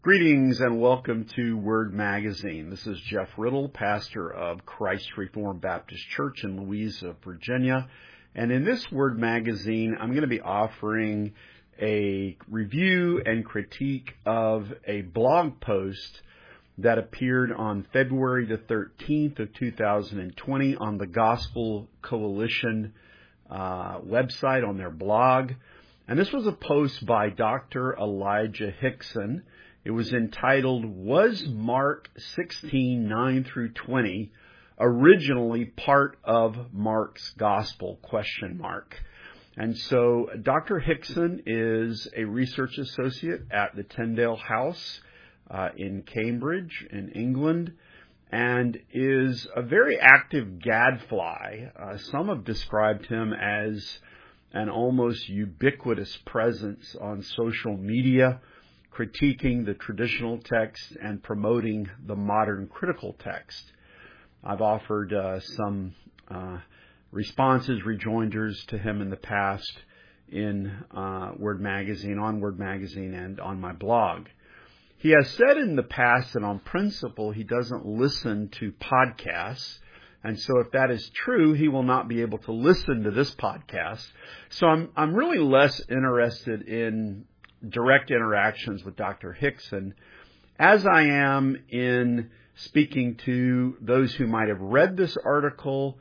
Greetings and welcome to Word Magazine. This is Jeff Riddle, pastor of Christ Reformed Baptist Church in Louisa, Virginia. And in this Word Magazine, I'm going to be offering a review and critique of a blog post that appeared on February the 13th of 2020 on the Gospel Coalition website, on their blog. And this was a post by Dr. Elijah Hixson. It was entitled, "Was Mark 16:9 through 20 originally part of Mark's Gospel?" And so Dr. Hixson is a research associate at the Tyndale House in Cambridge, in England, and is a very active gadfly. Some have described him as an almost ubiquitous presence on social media, critiquing the traditional text and promoting the modern critical text. I've offered some responses, rejoinders to him in the past in Word Magazine, on Word Magazine, and on my blog. He has said in the past that on principle he doesn't listen to podcasts, and so if that is true, he will not be able to listen to this podcast. So I'm really less interested in direct interactions with Dr. Hixson, as I am in speaking to those who might have read this article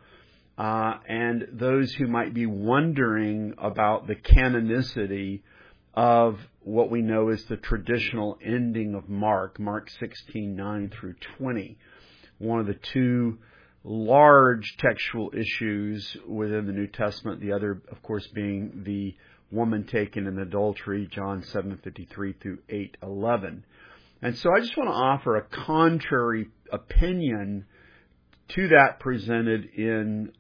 and those who might be wondering about the canonicity of what we know as the traditional ending of Mark 16:9 through 20. One of the two large textual issues within the New Testament, the other, of course, being the woman taken in adultery, John 7:53 through 8:11. And so I just want to offer a contrary opinion to that presented in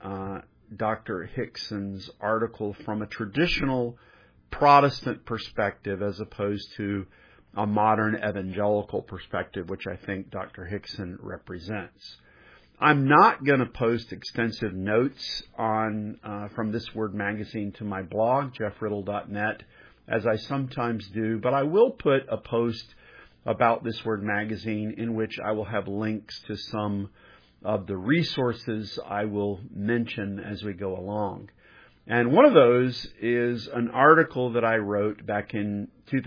Dr. Hixson's article from a traditional Protestant perspective as opposed to a modern evangelical perspective, which I think Dr. Hixson represents. I'm not going to post extensive notes on from this Word Magazine to my blog, jeffriddle.net, as I sometimes do, but I will put a post about this Word Magazine in which I will have links to some of the resources I will mention as we go along. And one of those is an article that I wrote back in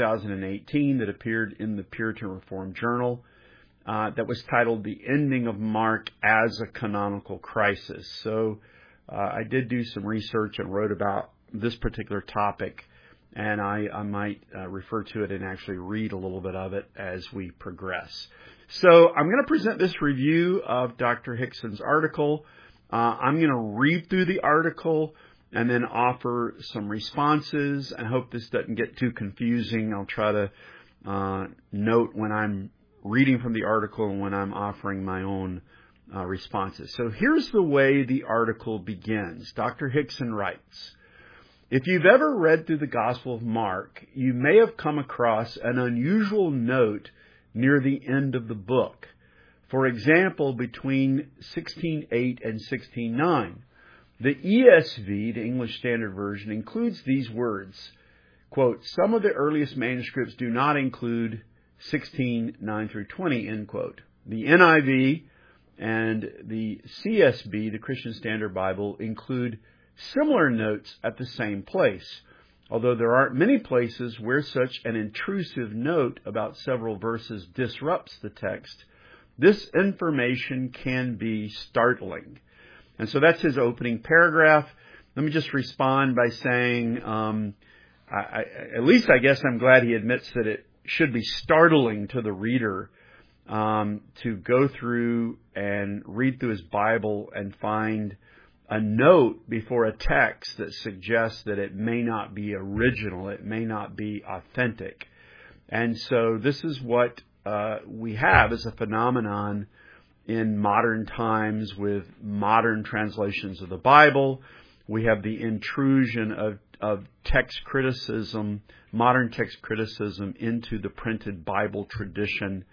2018 that appeared in the Puritan Reformed Journal, that was titled "The Ending of Mark as a Canonical Crisis." So I did do some research and wrote about this particular topic, and I might refer to it and actually read a little bit of it as we progress. So I'm going to present this review of Dr. Hixson's article. I'm going to read through the article and then offer some responses. I hope this doesn't get too confusing. I'll try to note when I'm reading from the article and when I'm offering my own responses. So here's the way the article begins. Dr. Hixson writes, "If you've ever read through the Gospel of Mark, you may have come across an unusual note near the end of the book. For example, between 16:8 and 16:9. The ESV, the English Standard Version, includes these words, quote, 'Some of the earliest manuscripts do not include 16:9 through 20, end quote. The NIV and the CSB, the Christian Standard Bible, include similar notes at the same place. Although there aren't many places where such an intrusive note about several verses disrupts the text, this information can be startling.'" And so that's his opening paragraph. Let me just respond by saying, at least I guess I'm glad he admits that it should be startling to the reader to go through and read through his Bible and find a note before a text that suggests that it may not be original, it may not be authentic. And so this is what we have as a phenomenon in modern times with modern translations of the Bible. We have the intrusion of text criticism, modern text criticism, into the printed Bible tradition.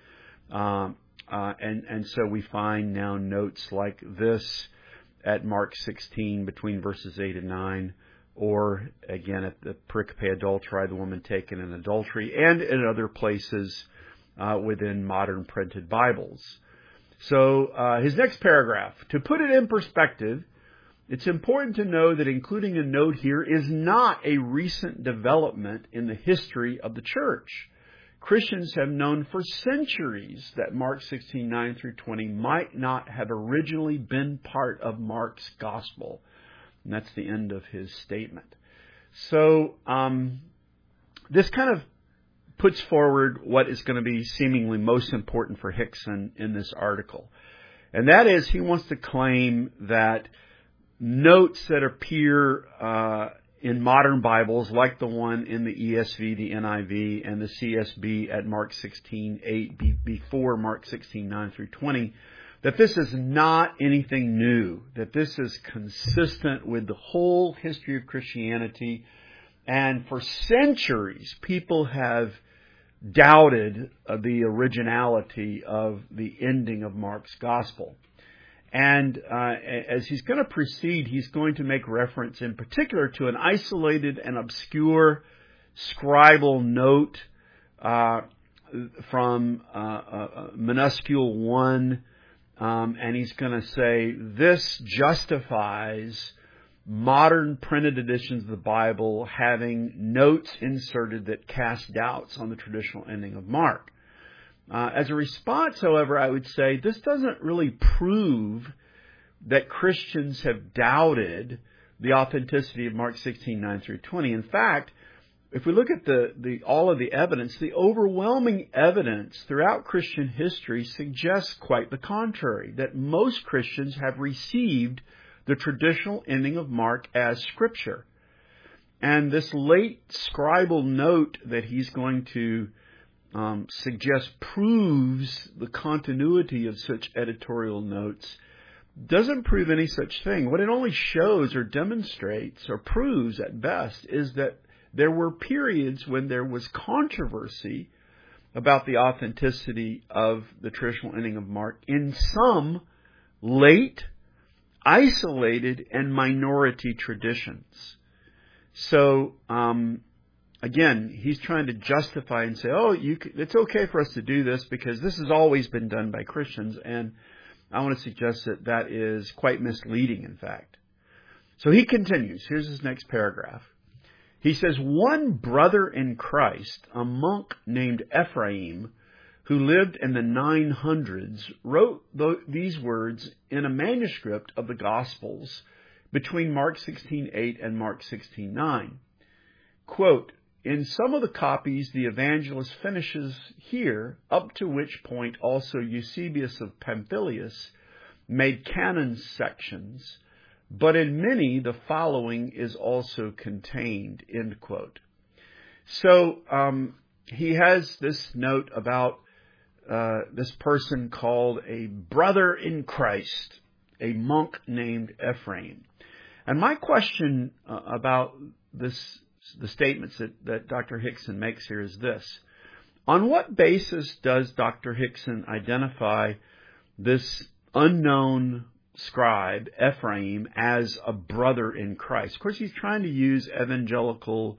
And so we find now notes like this at Mark 16 between verses 8 and 9, or again at the pericope adulterae, the woman taken in adultery, and in other places within modern printed Bibles. So his next paragraph, to put it in perspective, it's important to know that including a note here is not a recent development in the history of the church. Christians have known for centuries that Mark 16:9 through 20 might not have originally been part of Mark's gospel. And that's the end of his statement. So this kind of puts forward what is going to be seemingly most important for Hickson in this article. And that is, he wants to claim that notes that appear in modern Bibles, like the one in the ESV, the NIV, and the CSB at Mark 16:8, before Mark 16:9 through 20, that this is not anything new, that this is consistent with the whole history of Christianity. And for centuries, people have doubted the originality of the ending of Mark's gospel. And as he's going to proceed, he's going to make reference in particular to an isolated and obscure scribal note from minuscule 1. And he's going to say this justifies modern printed editions of the Bible having notes inserted that cast doubts on the traditional ending of Mark. As a response, however, I would say this doesn't really prove that Christians have doubted the authenticity of Mark 16:9 through 20. In fact, if we look at all of the evidence, the overwhelming evidence throughout Christian history suggests quite the contrary, that most Christians have received the traditional ending of Mark as Scripture. And this late scribal note that he's going to suggest proves the continuity of such editorial notes doesn't prove any such thing. What it only shows or demonstrates or proves at best is that there were periods when there was controversy about the authenticity of the traditional ending of Mark in some late, isolated, and minority traditions. So, again, he's trying to justify and say, it's okay for us to do this because this has always been done by Christians. And I want to suggest that that is quite misleading, in fact. So he continues. Here's his next paragraph. He says, one brother in Christ, a monk named Ephraim, who lived in the 900s, wrote these words in a manuscript of the Gospels between Mark 16:8 and Mark 16:9. Quote, in some of the copies, the evangelist finishes here, up to which point also Eusebius of Pamphylius made canon sections, but in many the following is also contained, end quote. So he has this note about this person called a brother in Christ, a monk named Ephraim. And my question about the statements that Dr. Hickson makes here is this. On what basis does Dr. Hickson identify this unknown scribe, Ephraim, as a brother in Christ? Of course, he's trying to use evangelical,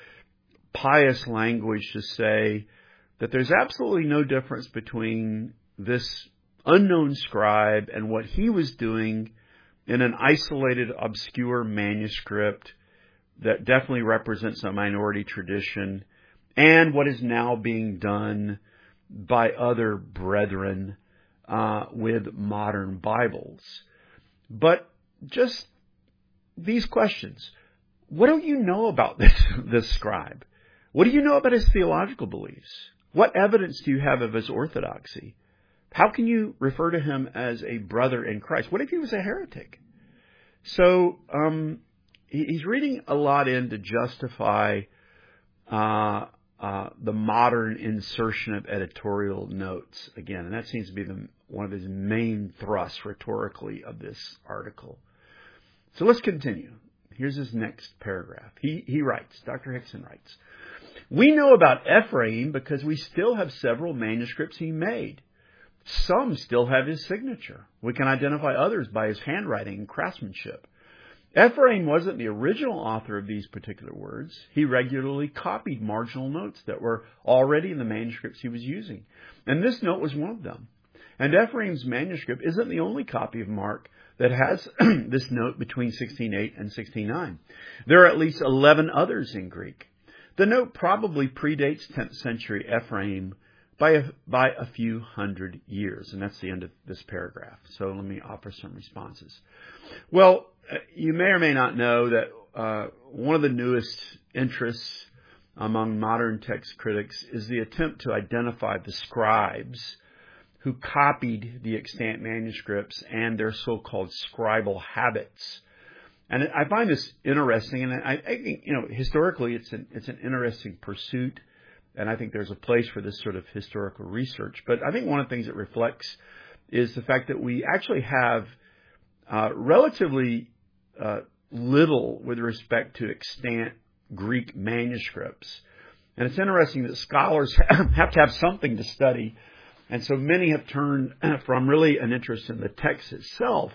pious language to say that there's absolutely no difference between this unknown scribe and what he was doing in an isolated, obscure manuscript that definitely represents a minority tradition, and what is now being done by other brethren with modern Bibles. But just these questions. What do you know about this scribe? What do you know about his theological beliefs? What evidence do you have of his orthodoxy? How can you refer to him as a brother in Christ? What if he was a heretic? So, he's reading a lot in to justify the modern insertion of editorial notes again, and that seems to be one of his main thrusts rhetorically of this article. So let's continue. Here's his next paragraph. He writes, Dr. Hickson writes, we know about Ephraim because we still have several manuscripts he made. Some still have his signature. We can identify others by his handwriting and craftsmanship. Ephraim wasn't the original author of these particular words. He regularly copied marginal notes that were already in the manuscripts he was using. And this note was one of them. And Ephraim's manuscript isn't the only copy of Mark that has this note between 16:8 and 16:9. There are at least 11 others in Greek. The note probably predates 10th century Ephraim by a few hundred years. And that's the end of this paragraph. So let me offer some responses. Well, you may or may not know that one of the newest interests among modern text critics is the attempt to identify the scribes who copied the extant manuscripts and their so-called scribal habits. And I find this interesting, and I think, historically it's an interesting pursuit, and I think there's a place for this sort of historical research. But I think one of the things it reflects is the fact that we actually have relatively little with respect to extant Greek manuscripts. And it's interesting that scholars have to have something to study. And so many have turned from really an interest in the text itself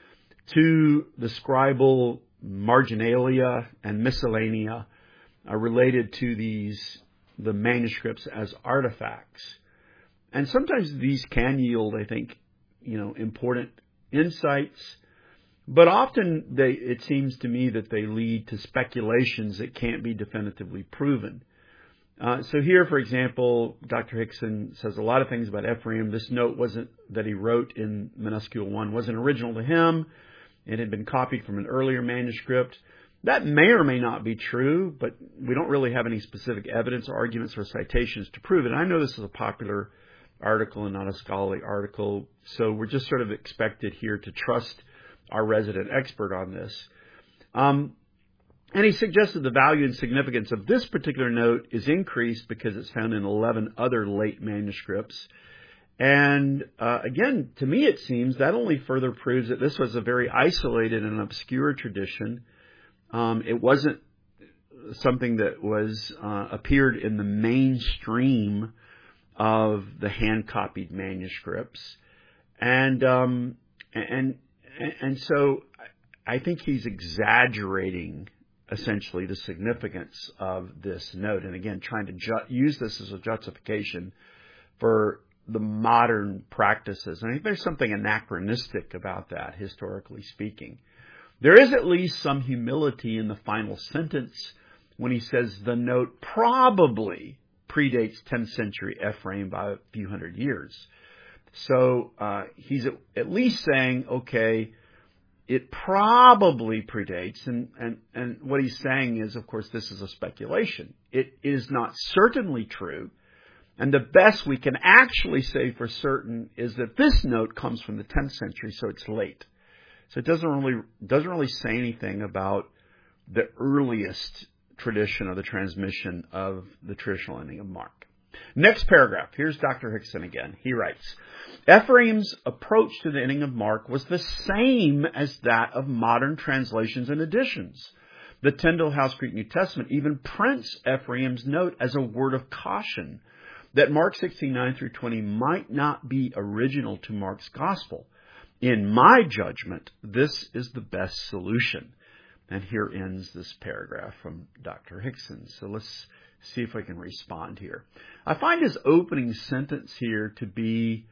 to the scribal marginalia and miscellanea related to the manuscripts as artifacts. And sometimes these can yield, I think, important insights. But often it seems to me that they lead to speculations that can't be definitively proven. So here, for example, Dr. Hickson says a lot of things about Ephraim. This note that he wrote in minuscule 1 wasn't original to him. It had been copied from an earlier manuscript. That may or may not be true, but we don't really have any specific evidence, arguments, or citations to prove it. And I know this is a popular article and not a scholarly article, so we're just sort of expected here to trust our resident expert on this. And he suggested the value and significance of this particular note is increased because it's found in 11 other late manuscripts. And again, to me it seems that only further proves that this was a very isolated and obscure tradition. It wasn't something that was appeared in the mainstream of the hand-copied manuscripts. And so I think he's exaggerating essentially the significance of this note. And again, trying to use this as a justification for the modern practices. And I think there's something anachronistic about that, historically speaking. There is at least some humility in the final sentence when he says the note probably predates 10th century Ephraim by a few hundred years. So he's at least saying, okay, it probably predates, and what he's saying is, of course, this is a speculation. It is not certainly true, and the best we can actually say for certain is that this note comes from the 10th century, so it's late. So it doesn't really say anything about the earliest tradition or the transmission of the traditional ending of Mark. Next paragraph. Here's Dr. Hickson again. He writes, Ephraim's approach to the ending of Mark was the same as that of modern translations and editions. The Tyndale House Greek New Testament even prints Ephraim's note as a word of caution that Mark 16:9 through 20 might not be original to Mark's gospel. In my judgment, this is the best solution. And here ends this paragraph from Dr. Hickson. So let's see if I can respond here. I find his opening sentence here to be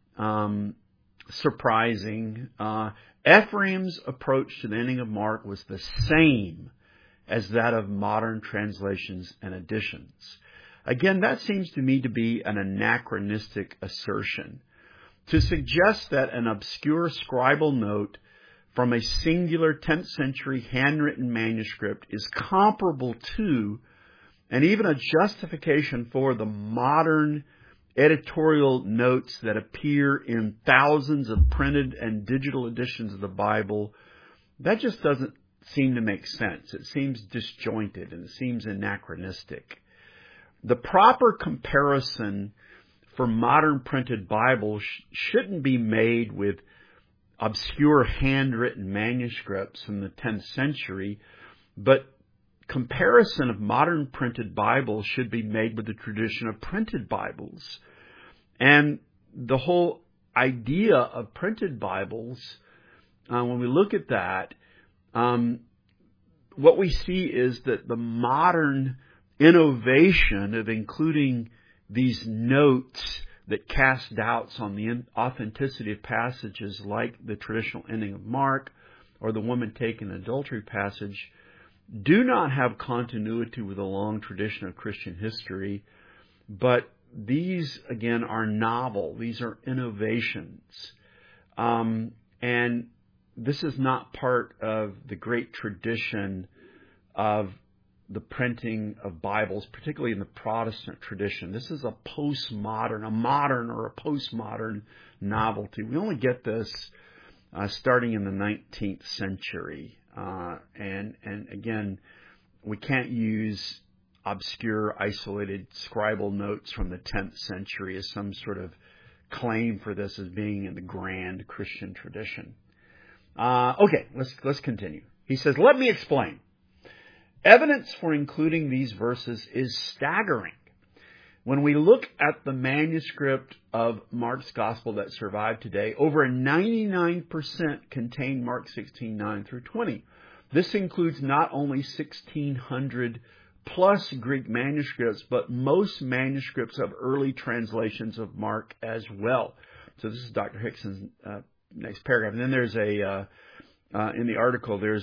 surprising. Ephraim's approach to the ending of Mark was the same as that of modern translations and editions. Again, that seems to me to be an anachronistic assertion. To suggest that an obscure scribal note from a singular 10th century handwritten manuscript is comparable to and even a justification for the modern editorial notes that appear in thousands of printed and digital editions of the Bible, that just doesn't seem to make sense. It seems disjointed and it seems anachronistic. The proper comparison for modern printed Bibles shouldn't be made with obscure handwritten manuscripts from the 10th century, but comparison of modern printed Bibles should be made with the tradition of printed Bibles. And the whole idea of printed Bibles, when we look at that, what we see is that the modern innovation of including these notes that cast doubts on the authenticity of passages like the traditional ending of Mark or the woman taken in adultery passage do not have continuity with a long tradition of Christian history, but these, again, are novel. These are innovations. And this is not part of the great tradition of the printing of Bibles, particularly in the Protestant tradition. This is a postmodern, a modern or a postmodern novelty. We only get this starting in the 19th century. And again, we can't use obscure, isolated scribal notes from the 10th century as some sort of claim for this as being in the grand Christian tradition. Okay, let's continue. He says, let me explain. Evidence for including these verses is staggering. When we look at the manuscript of Mark's Gospel that survived today, over 99% contain Mark 16:9 through 20. This includes not only 1,600 plus Greek manuscripts, but most manuscripts of early translations of Mark as well. So this is Dr. Hickson's next paragraph. And then there's in the article, there's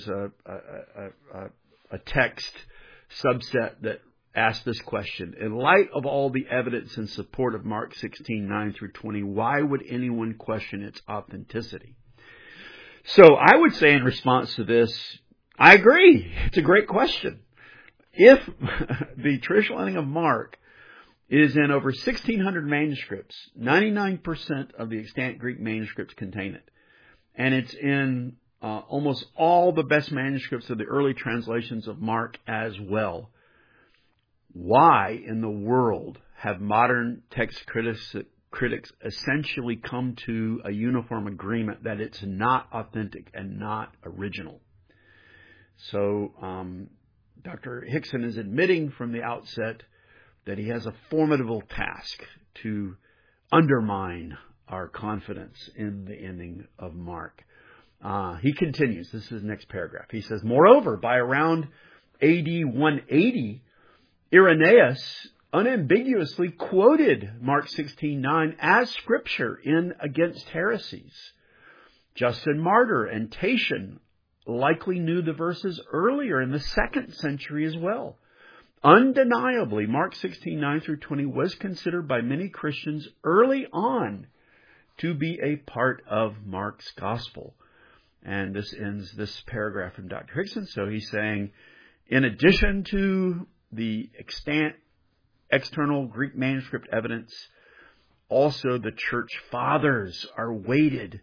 a text subset that asks this question. In light of all the evidence in support of Mark 16:9 through 20, why would anyone question its authenticity? So I would say in response to this, I agree. It's a great question. If the traditional ending of Mark is in over 1,600 manuscripts, 99% of the extant Greek manuscripts contain it, and it's in almost all the best manuscripts of the early translations of Mark as well, why in the world have modern text critics essentially come to a uniform agreement that it's not authentic and not original? So Dr. Hickson is admitting from the outset that he has a formidable task to undermine our confidence in the ending of Mark. He continues. This is his next paragraph. He says, moreover, by around AD 180, Irenaeus unambiguously quoted Mark 16:9 as scripture in Against Heresies. Justin Martyr and Tatian likely knew the verses earlier in the 2nd century as well. Undeniably, Mark 16:9 through 20 was considered by many Christians early on to be a part of Mark's gospel. And this ends this paragraph from Dr. Hickson. So he's saying, in addition to the extant external Greek manuscript evidence, also the church fathers are weighted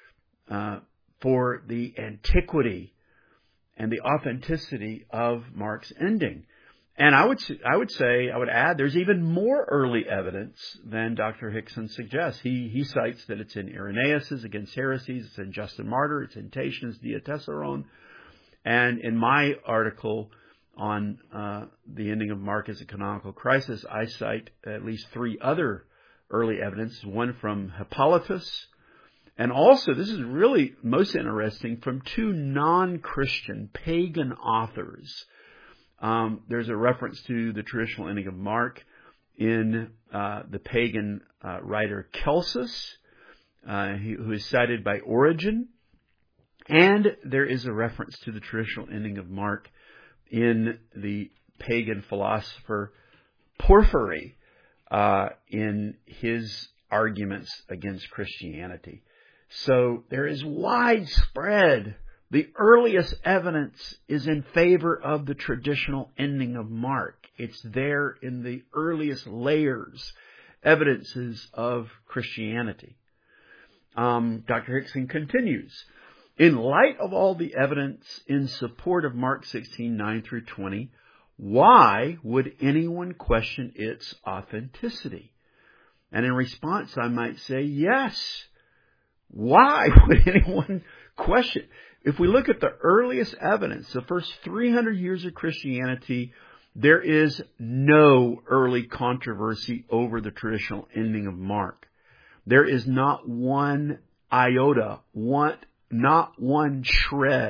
for the antiquity and the authenticity of Mark's ending. And I would add, there's even more early evidence than Dr. Hickson suggests. He cites that it's in Irenaeus' Against Heresies, it's in Justin Martyr, it's in Tatian's Diatessaron. And in my article on the ending of Mark as a canonical crisis, I cite at least 3 other early evidence, one from Hippolytus, and also, this is really most interesting, from 2 non-Christian pagan authors. There's a reference to the traditional ending of Mark in the pagan writer Celsus, who is cited by Origen. And there is a reference to the traditional ending of Mark in the pagan philosopher Porphyry in his arguments against Christianity. So there is widespread. The earliest evidence is in favor of the traditional ending of Mark. It's there in the earliest layers, evidences of Christianity. Dr. Hickson continues, in light of all the evidence in support of Mark 16:9 through 20, why would anyone question its authenticity? And in response, I might say, yes. Why would anyone question? If we look at the earliest evidence, the first 300 years of Christianity, there is no early controversy over the traditional ending of Mark. There is not one iota, not one shred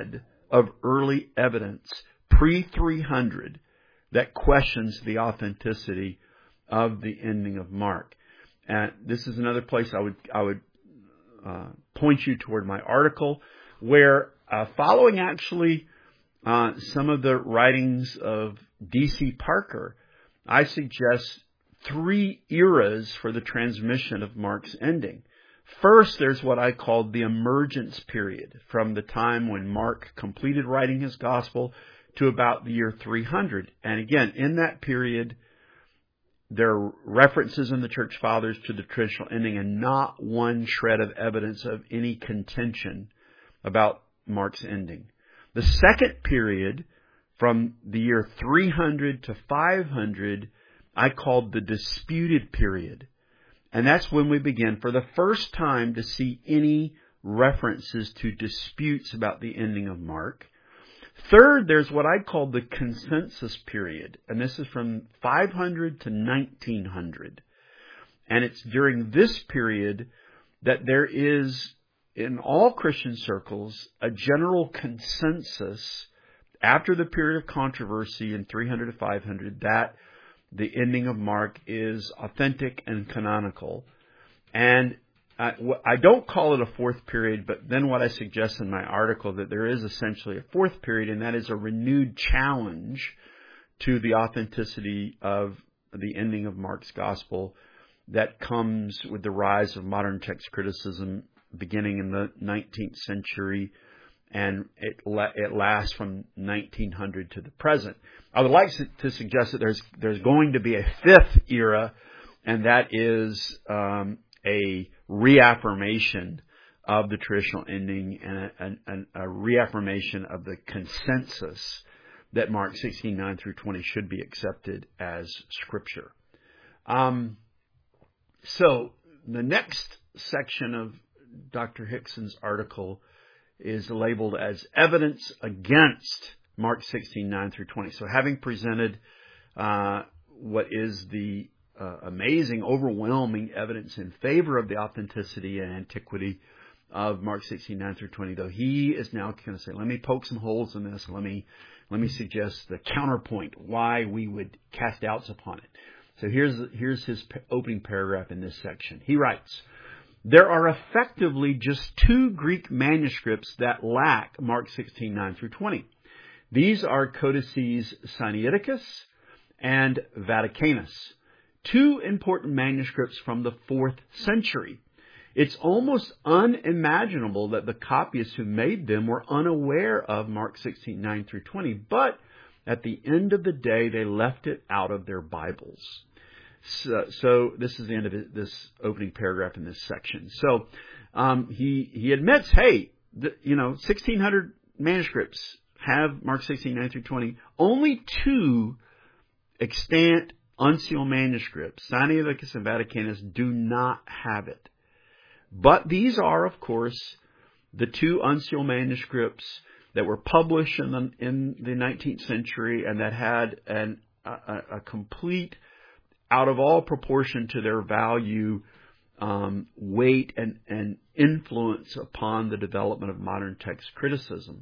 of early evidence pre-300 that questions the authenticity of the ending of Mark. And this is another place I would point you toward my article, where following actually some of the writings of D.C. Parker, I suggest 3 eras for the transmission of Mark's ending. First, there's what I called the emergence period, from the time when Mark completed writing his gospel to about the year 300. And again, in that period, there are references in the Church Fathers to the traditional ending and not one shred of evidence of any contention about Mark's ending. The second period, from the year 300 to 500, I called the disputed period. And that's when we begin for the first time to see any references to disputes about the ending of Mark. Third, there's what I call the consensus period, and this is from 500 to 1900. And it's during this period that there is, in all Christian circles, a general consensus after the period of controversy in 300 to 500 that the ending of Mark is authentic and canonical. And I don't call it a fourth period, but then what I suggest in my article, that there is essentially a fourth period, and that is a renewed challenge to the authenticity of the ending of Mark's gospel that comes with the rise of modern text criticism beginning in the 19th century, and it lasts from 1900 to the present. I would like to suggest that there's going to be a fifth era, and that is a reaffirmation of the traditional ending and a reaffirmation of the consensus that Mark 16:9 through 20 should be accepted as Scripture. So the next section of Dr. Hickson's article is labeled as Evidence Against Mark 16:9 through 20. So having presented what is the amazing, overwhelming evidence in favor of the authenticity and antiquity of Mark 16:9 through 20, though, he is now going to say, let me poke some holes in this. Let me suggest the counterpoint, why we would cast doubts upon it. So here's his opening paragraph in this section. He writes, there are effectively just 2 Greek manuscripts that lack Mark 16:9 through 20. These are Codices Sinaiticus and Vaticanus, 2 important manuscripts from the 4th century. It's almost unimaginable that the copyists who made them were unaware of Mark 16:9 through 20, but at the end of the day, they left it out of their Bibles. So this is the end of this opening paragraph in this section. So he admits, hey, 1,600 manuscripts have Mark 16:9 through 20. Only 2 extant uncial manuscripts, Sinaiticus and Vaticanus, do not have it. But these are, of course, the 2 uncial manuscripts that were published in the 19th century and that had a complete, out of all proportion to their value, weight and influence upon the development of modern text criticism.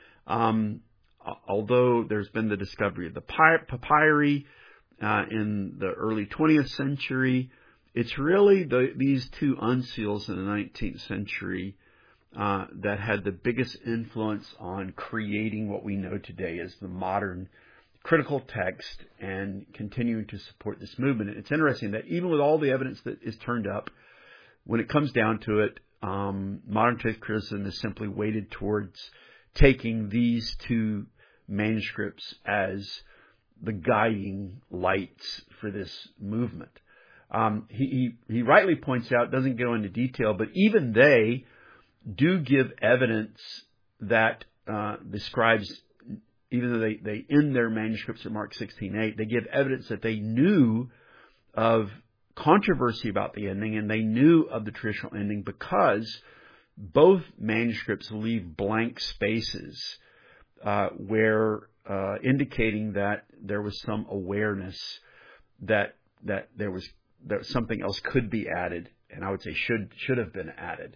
Although there's been the discovery of the papyri in the early 20th century, it's really these 2 uncials in the 19th century that had the biggest influence on creating what we know today as the modern critical text and continuing to support this movement. And it's interesting that even with all the evidence that is turned up, when it comes down to it, modern text criticism is simply weighted towards taking these 2 manuscripts as the guiding lights for this movement. He rightly points out, doesn't go into detail, but even they do give evidence that the scribes, even though they end their manuscripts at Mark 16:8, they give evidence that they knew of controversy about the ending and they knew of the traditional ending, because both manuscripts leave blank spaces where indicating that there was some awareness that something else could be added, and I would say should have been added.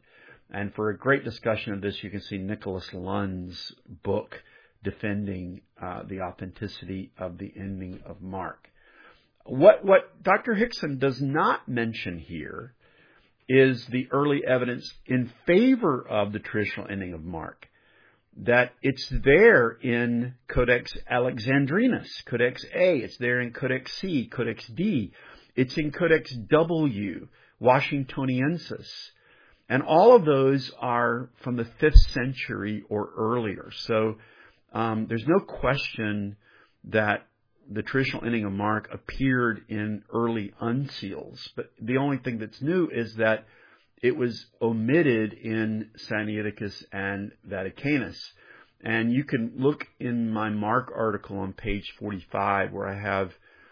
And for a great discussion of this, you can see Nicholas Lund's book defending the authenticity of the ending of Mark. What Dr. Hickson does not mention here is the early evidence in favor of the traditional ending of Mark. That it's there in Codex Alexandrinus, Codex A. It's there in Codex C, Codex D. It's in Codex W, Washingtoniensis. And all of those are from the 5th century or earlier. So there's no question that the traditional ending of Mark appeared in early uncials. But the only thing that's new is that it was omitted in Sinaiticus and Vaticanus. And you can look in my Mark article on page 45 where I have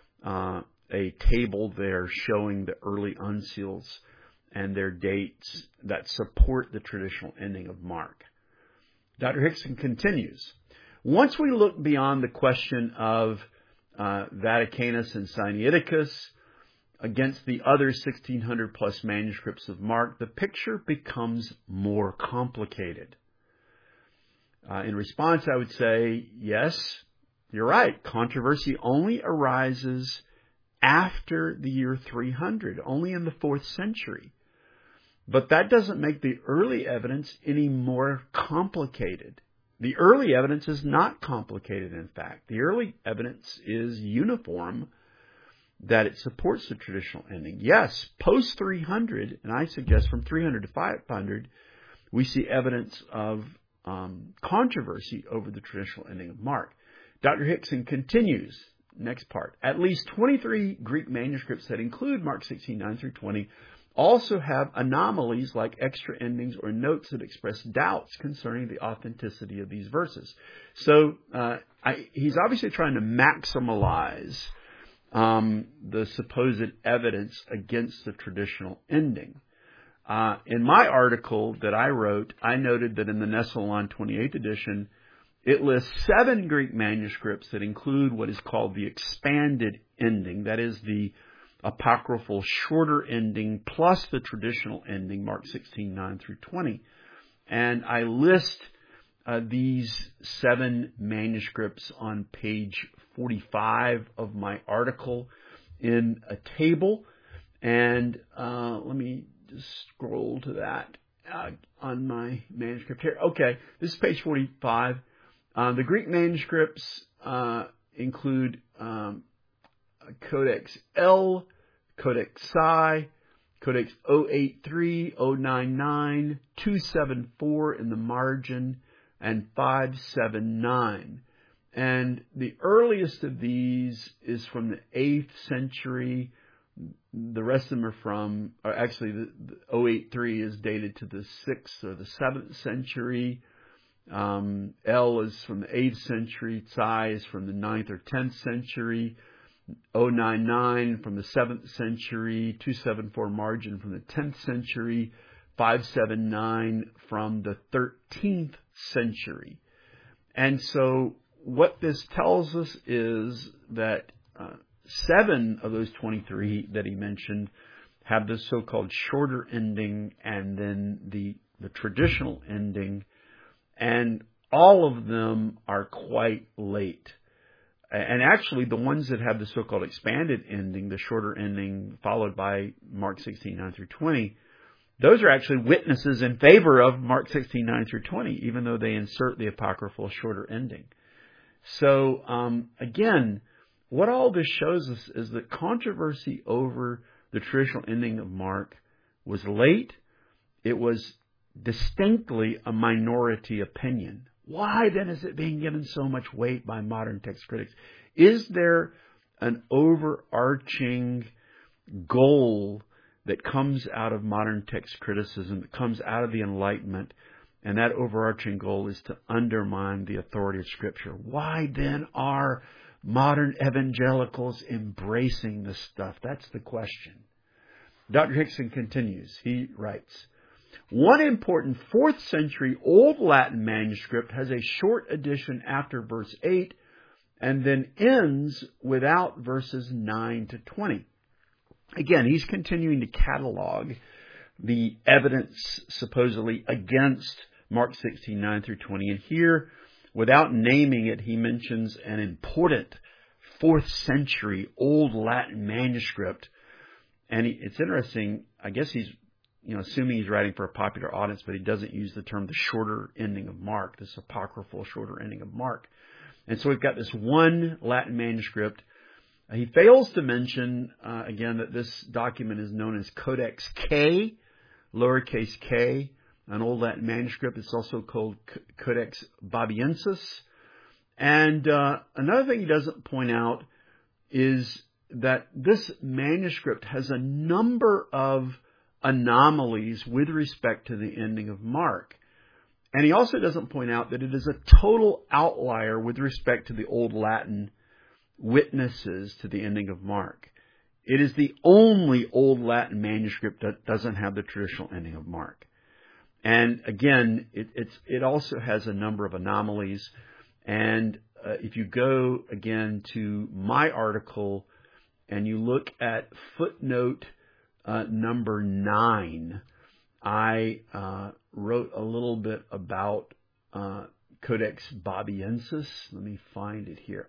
a table there showing the early uncials and their dates that support the traditional ending of Mark. Dr. Hickson continues. Once we look beyond the question of Vaticanus and Sinaiticus against the other 1,600 plus manuscripts of Mark, the picture becomes more complicated. In response, I would say, yes, you're right. Controversy only arises after the year 300, only in the 4th century. But that doesn't make the early evidence any more complicated. The early evidence is not complicated, in fact. The early evidence is uniform, that it supports the traditional ending. Yes, post 300, and I suggest from 300 to 500, we see evidence of controversy over the traditional ending of Mark. Dr. Hickson continues, next part. At least 23 Greek manuscripts that include Mark 16:9 through 20 also have anomalies like extra endings or notes that express doubts concerning the authenticity of these verses. So he's obviously trying to maximize the supposed evidence against the traditional ending. In my article that I wrote, I noted that in the Nestle-Aland 28th edition, it lists 7 Greek manuscripts that include what is called the expanded ending. That is the apocryphal shorter ending plus the traditional ending, Mark 16:9 through 20. And I list these 7 manuscripts on page 45 of my article in a table. And let me just scroll to that on my manuscript here. Okay, this is page 45. The Greek manuscripts include Codex L, Codex Psi, Codex 083, 099, 274 in the margin, and 579. And the earliest of these is from the 8th century. The rest of them are from, or actually the 083 is dated to the 6th or the 7th century. L is from the 8th century. Psi is from the 9th or 10th century. 099 from the 7th century. 274 margin from the 10th century. 579 from the 13th century. And so what this tells us is that 7 of those 23 that he mentioned have the so-called shorter ending and then the traditional ending. And all of them are quite late. And actually, the ones that have the so-called expanded ending, the shorter ending, followed by Mark 16:9 through 20, those are actually witnesses in favor of Mark 16:9 through 20, even though they insert the apocryphal shorter ending. So, again, what all this shows us is that controversy over the traditional ending of Mark was late. It was distinctly a minority opinion. Why then is it being given so much weight by modern text critics? Is there an overarching goal that comes out of modern text criticism, that comes out of the Enlightenment, and that overarching goal is to undermine the authority of Scripture? Why then are modern evangelicals embracing this stuff? That's the question. Dr. Hickson continues. He writes, one important 4th century Old Latin manuscript has a short addition after verse 8 and then ends without verses 9 to 20. Again, he's continuing to catalog the evidence supposedly against Mark 16:9 through 20. And here, without naming it, he mentions an important 4th century Old Latin manuscript. And it's interesting, I guess he's assuming he's writing for a popular audience, but he doesn't use the term the shorter ending of Mark, this apocryphal shorter ending of Mark. And so we've got this one Latin manuscript. He fails to mention, again, that this document is known as Codex K, lowercase k, an Old Latin manuscript. It's also called Codex Babiensis. And another thing he doesn't point out is that this manuscript has a number of anomalies with respect to the ending of Mark. And he also doesn't point out that it is a total outlier with respect to the Old Latin witnesses to the ending of Mark. It is the only Old Latin manuscript that doesn't have the traditional ending of Mark. And again, it also has a number of anomalies. And if you go again to my article and you look at footnote number 9, I wrote a little bit about Codex Babiensis. Let me find it here.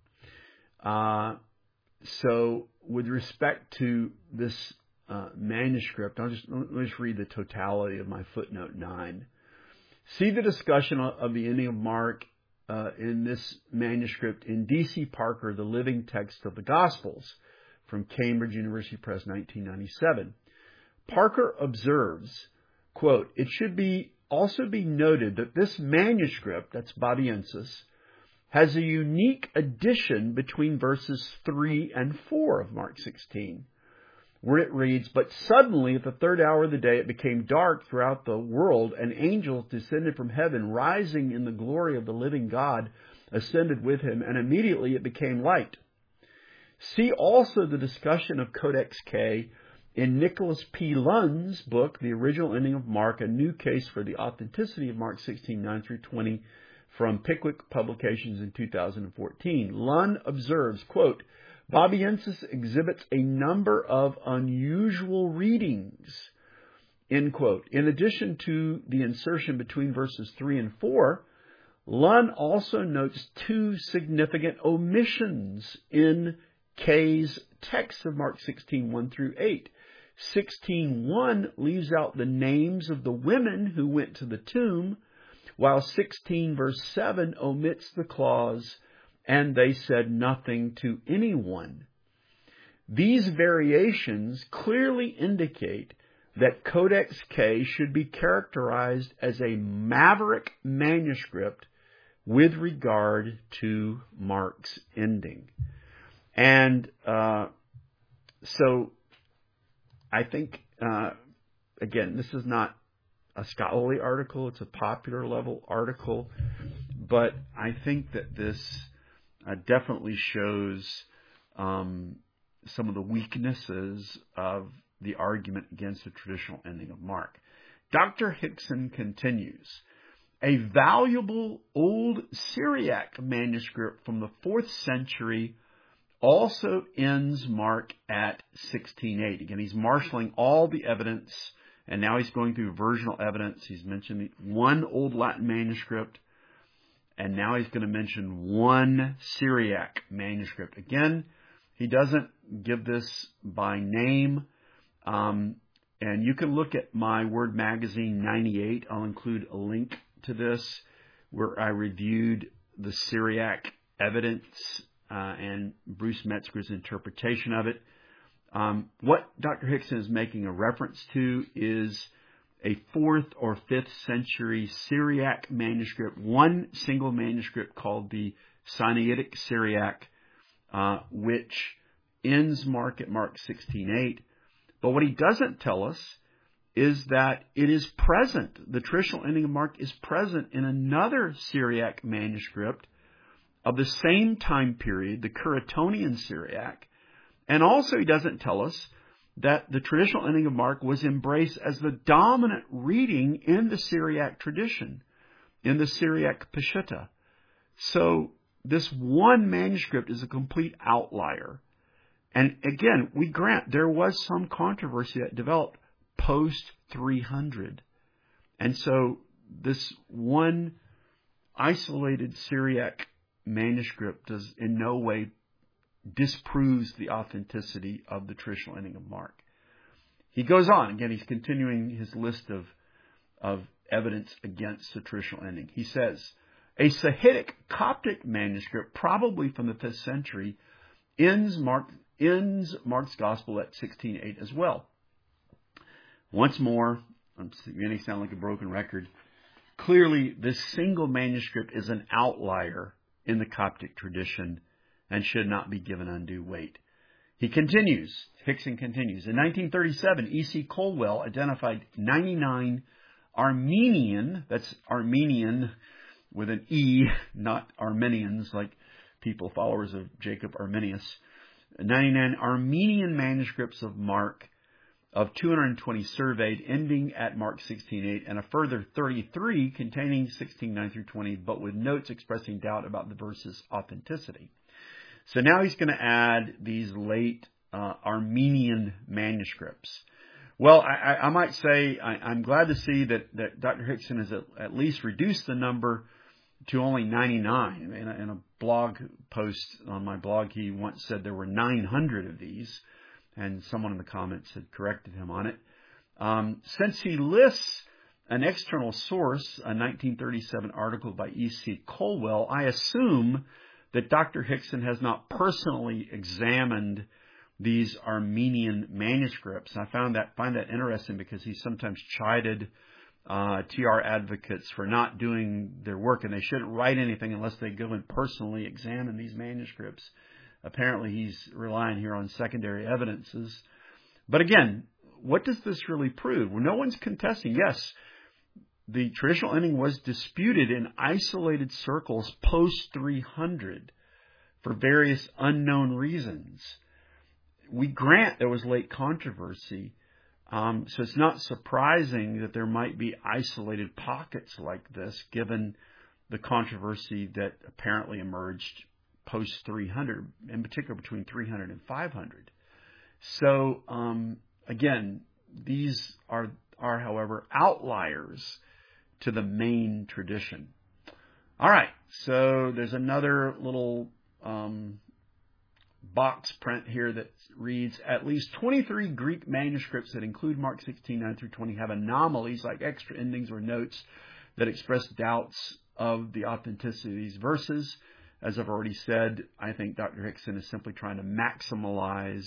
So with respect to this manuscript, let me just read the totality of my footnote 9. See the discussion of the ending of Mark in this manuscript in D.C. Parker, The Living Text of the Gospels, from Cambridge University Press, 1997. Parker observes, quote, "It should also be noted that this manuscript," that's Babiensis, "has a unique addition between verses 3 and 4 of Mark 16, where it reads, 'But suddenly at the 3rd hour of the day it became dark throughout the world, and angels descended from heaven, rising in the glory of the living God, ascended with him, and immediately it became light.' See also the discussion of Codex K in Nicholas P. Lunn's book, The Original Ending of Mark, A New Case for the Authenticity of Mark 16:9 through 20, from Pickwick Publications in 2014. Lunn observes, quote, "Babiensis exhibits a number of unusual readings," end quote. In addition to the insertion between verses 3 and 4, Lunn also notes 2 significant omissions in K's text of Mark 16:1 through 8. 16:1 leaves out the names of the women who went to the tomb, while 16 verse 7 omits the clause, "and they said nothing to anyone." These variations clearly indicate that Codex K should be characterized as a maverick manuscript with regard to Mark's ending. And so I think, again, this is not a scholarly article. It's a popular level article. But I think that this definitely shows some of the weaknesses of the argument against the traditional ending of Mark. Dr. Hickson continues, "A valuable old Syriac manuscript from the 4th century also ends Mark at 16:8. Again, he's marshaling all the evidence, and now he's going through versional evidence. He's mentioned one Old Latin manuscript, and now he's going to mention one Syriac manuscript. Again, he doesn't give this by name, and you can look at my Word Magazine 98. I'll include a link to this where I reviewed the Syriac evidence and Bruce Metzger's interpretation of it. What Dr. Hickson is making a reference to is a 4th or 5th century Syriac manuscript, one single manuscript called the Sinaitic Syriac, which ends Mark at Mark 16:8. But what he doesn't tell us is that it is present, the traditional ending of Mark is present in another Syriac manuscript of the same time period, the Curetonian Syriac. And also he doesn't tell us that the traditional ending of Mark was embraced as the dominant reading in the Syriac tradition, in the Syriac Peshitta. So this one manuscript is a complete outlier. And again, we grant there was some controversy that developed post 300. And so this one isolated Syriac manuscript does in no way disproves the authenticity of the traditional ending of Mark. He goes on. Again, he's continuing his list of evidence against the traditional ending. He says, a Sahidic Coptic manuscript, probably from the 5th century, ends Mark's Gospel at 16:8 as well. Once more, I'm beginning to sound like a broken record. Clearly, this single manuscript is an outlier in the Coptic tradition and should not be given undue weight. He continues, Hickson continues, in 1937, E.C. Colwell identified 99 Armenian, that's Armenian with an E, not Armenians like people, followers of Jacob Arminius, 99 Armenian manuscripts of Mark, of 220 surveyed, ending at Mark 16:8, and a further 33 containing 16:9 through 20, but with notes expressing doubt about the verse's authenticity. So now he's going to add these late Armenian manuscripts. Well, I might say I'm glad to see that Dr. Hickson has at least reduced the number to only 99. In a blog post on my blog, he once said there were 900 of these, and someone in the comments had corrected him on it. Since he lists an external source, a 1937 article by E.C. Colwell, I assume that Dr. Hickson has not personally examined these Armenian manuscripts. I find that interesting because he sometimes chided TR advocates for not doing their work, and they shouldn't write anything unless they go and personally examine these manuscripts. Apparently he's relying here on secondary evidences. But again, what does this really prove? Well, no one's contesting. Yes, the traditional ending was disputed in isolated circles post 300 for various unknown reasons. We grant there was late controversy, so it's not surprising that there might be isolated pockets like this, given the controversy that apparently emerged post 300, in particular between 300 and 500. So, again, these are, however, outliers to the main tradition. All right, so there's another little box print here that reads, at least 23 Greek manuscripts that include Mark 16:9 through 20 have anomalies like extra endings or notes that express doubts of the authenticity of these verses. As I've already said, I think Dr. Hickson is simply trying to maximize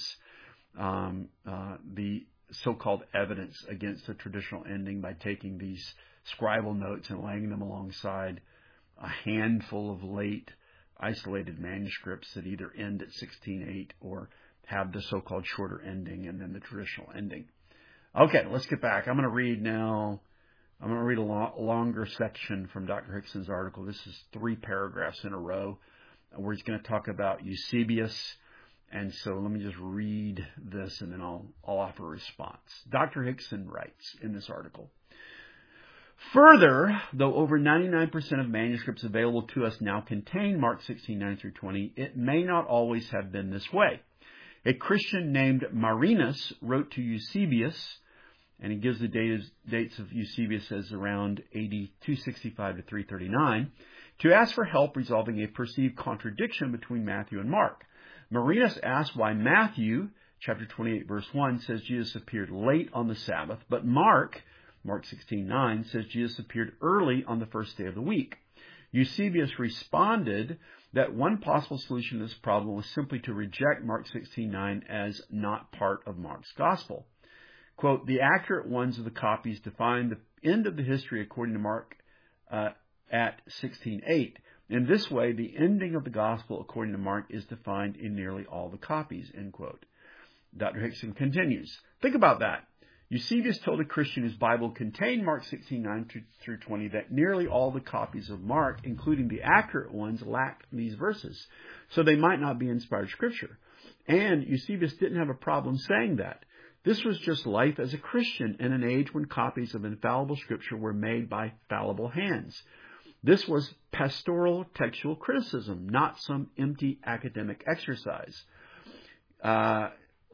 the so-called evidence against the traditional ending by taking these scribal notes and laying them alongside a handful of late isolated manuscripts that either end at 16:8 or have the so-called shorter ending and then the traditional ending. Okay, let's get back. I'm going to read now. I'm going to read a longer section from Dr. Hickson's article. This is 3 paragraphs in a row where he's going to talk about Eusebius. And so let me just read this and then I'll offer a response. Dr. Hickson writes in this article, further, though over 99% of manuscripts available to us now contain Mark 16:9 through 20, it may not always have been this way. A Christian named Marinus wrote to Eusebius, and he gives the dates of Eusebius as around AD 265 to 339, to ask for help resolving a perceived contradiction between Matthew and Mark. Marinus asked why Matthew, chapter 28, verse 1, says Jesus appeared late on the Sabbath, but Mark 16:9, says Jesus appeared early on the first day of the week. Eusebius responded that one possible solution to this problem was simply to reject Mark 16:9 as not part of Mark's gospel. Quote, the accurate ones of the copies define the end of the history according to Mark at 16:8. In this way, the ending of the gospel according to Mark is defined in nearly all the copies, end quote. Dr. Hickson continues, think about that. Eusebius told a Christian whose Bible contained Mark 16:9 through 20 that nearly all the copies of Mark, including the accurate ones, lacked these verses, so they might not be inspired scripture. And Eusebius didn't have a problem saying that. This was just life as a Christian in an age when copies of infallible scripture were made by fallible hands. This was pastoral textual criticism, not some empty academic exercise.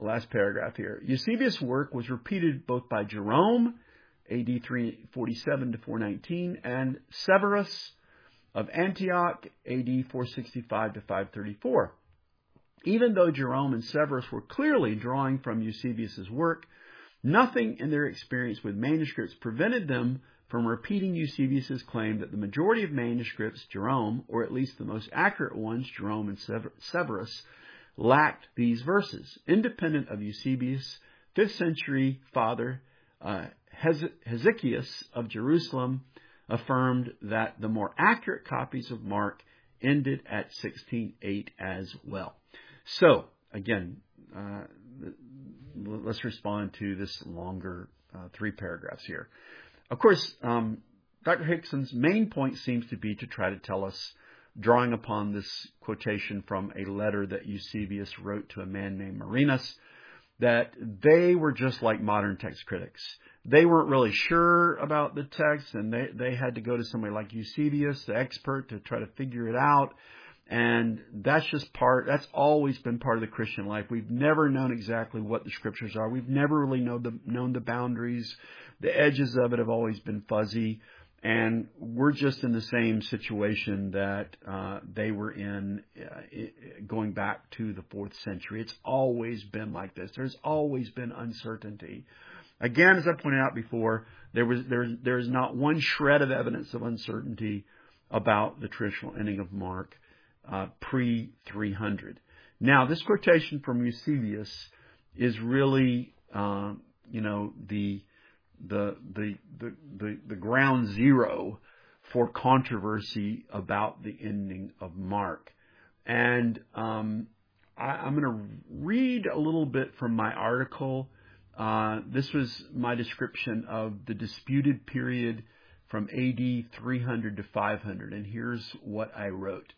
last paragraph here. Eusebius' work was repeated both by Jerome, AD 347 to 419, and Severus of Antioch, AD 465 to 534. Even though Jerome and Severus were clearly drawing from Eusebius' work, nothing in their experience with manuscripts prevented them from repeating Eusebius' claim that the majority of manuscripts, Jerome, or at least the most accurate ones, Jerome and Severus, lacked these verses. Independent of Eusebius, 5th century father Hesychius of Jerusalem affirmed that the more accurate copies of Mark ended at 16:8 as well. So, again, let's respond to this longer 3 paragraphs here. Of course, Dr. Hickson's main point seems to be to try to tell us, drawing upon this quotation from a letter that Eusebius wrote to a man named Marinus, that they were just like modern text critics. They weren't really sure about the text, and they had to go to somebody like Eusebius, the expert, to try to figure it out. And that's always been part of the Christian life. We've never known exactly what the scriptures are. We've never really known the boundaries. The edges of it have always been fuzzy. And we're just in the same situation that they were in going back to the 4th century. It's always been like this. There's always been uncertainty. Again, as I pointed out before, there is not one shred of evidence of uncertainty about the traditional ending of Mark pre-300. Now, this quotation from Eusebius is really, the ground zero for controversy about the ending of Mark. And I'm going to read a little bit from my article. This was my description of the disputed period from AD 300 to 500. And here's what I wrote.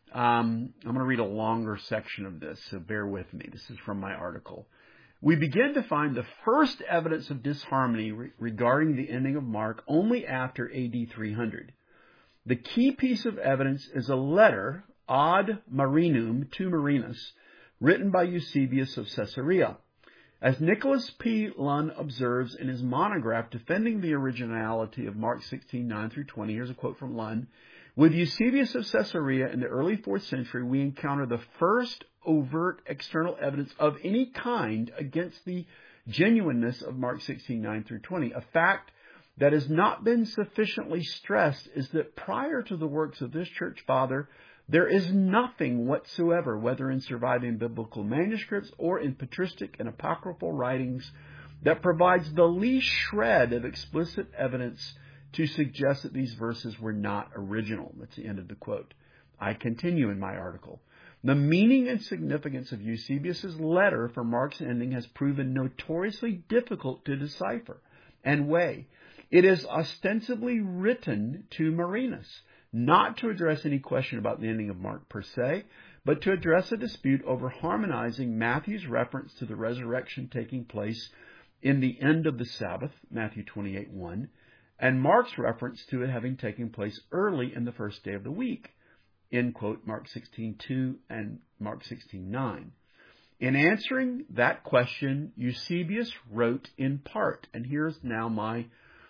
I'm going to read a longer section of this, so bear with me. This is from my article. We begin to find the first evidence of disharmony regarding the ending of Mark only after AD 300. The key piece of evidence is a letter, ad Marinum to Marinus, written by Eusebius of Caesarea. As Nicholas P. Lunn observes in his monograph defending the originality of Mark 16:9 through 20, here's a quote from Lunn. With Eusebius of Caesarea in the early 4th century, we encounter the first overt external evidence of any kind against the genuineness of Mark 16:9 through 20. A fact that has not been sufficiently stressed is that prior to the works of this church father, there is nothing whatsoever, whether in surviving biblical manuscripts or in patristic and apocryphal writings, that provides the least shred of explicit evidence to suggest that these verses were not original. That's the end of the quote. I continue in my article. The meaning and significance of Eusebius' letter for Mark's ending has proven notoriously difficult to decipher and weigh. It is ostensibly written to Marinus, not to address any question about the ending of Mark per se, but to address a dispute over harmonizing Matthew's reference to the resurrection taking place in the end of the Sabbath, Matthew 28:1, and Mark's reference to it having taken place early in the first day of the week, end quote, Mark 16:2 and Mark 16:9. In answering that question, Eusebius wrote in part, and here's now my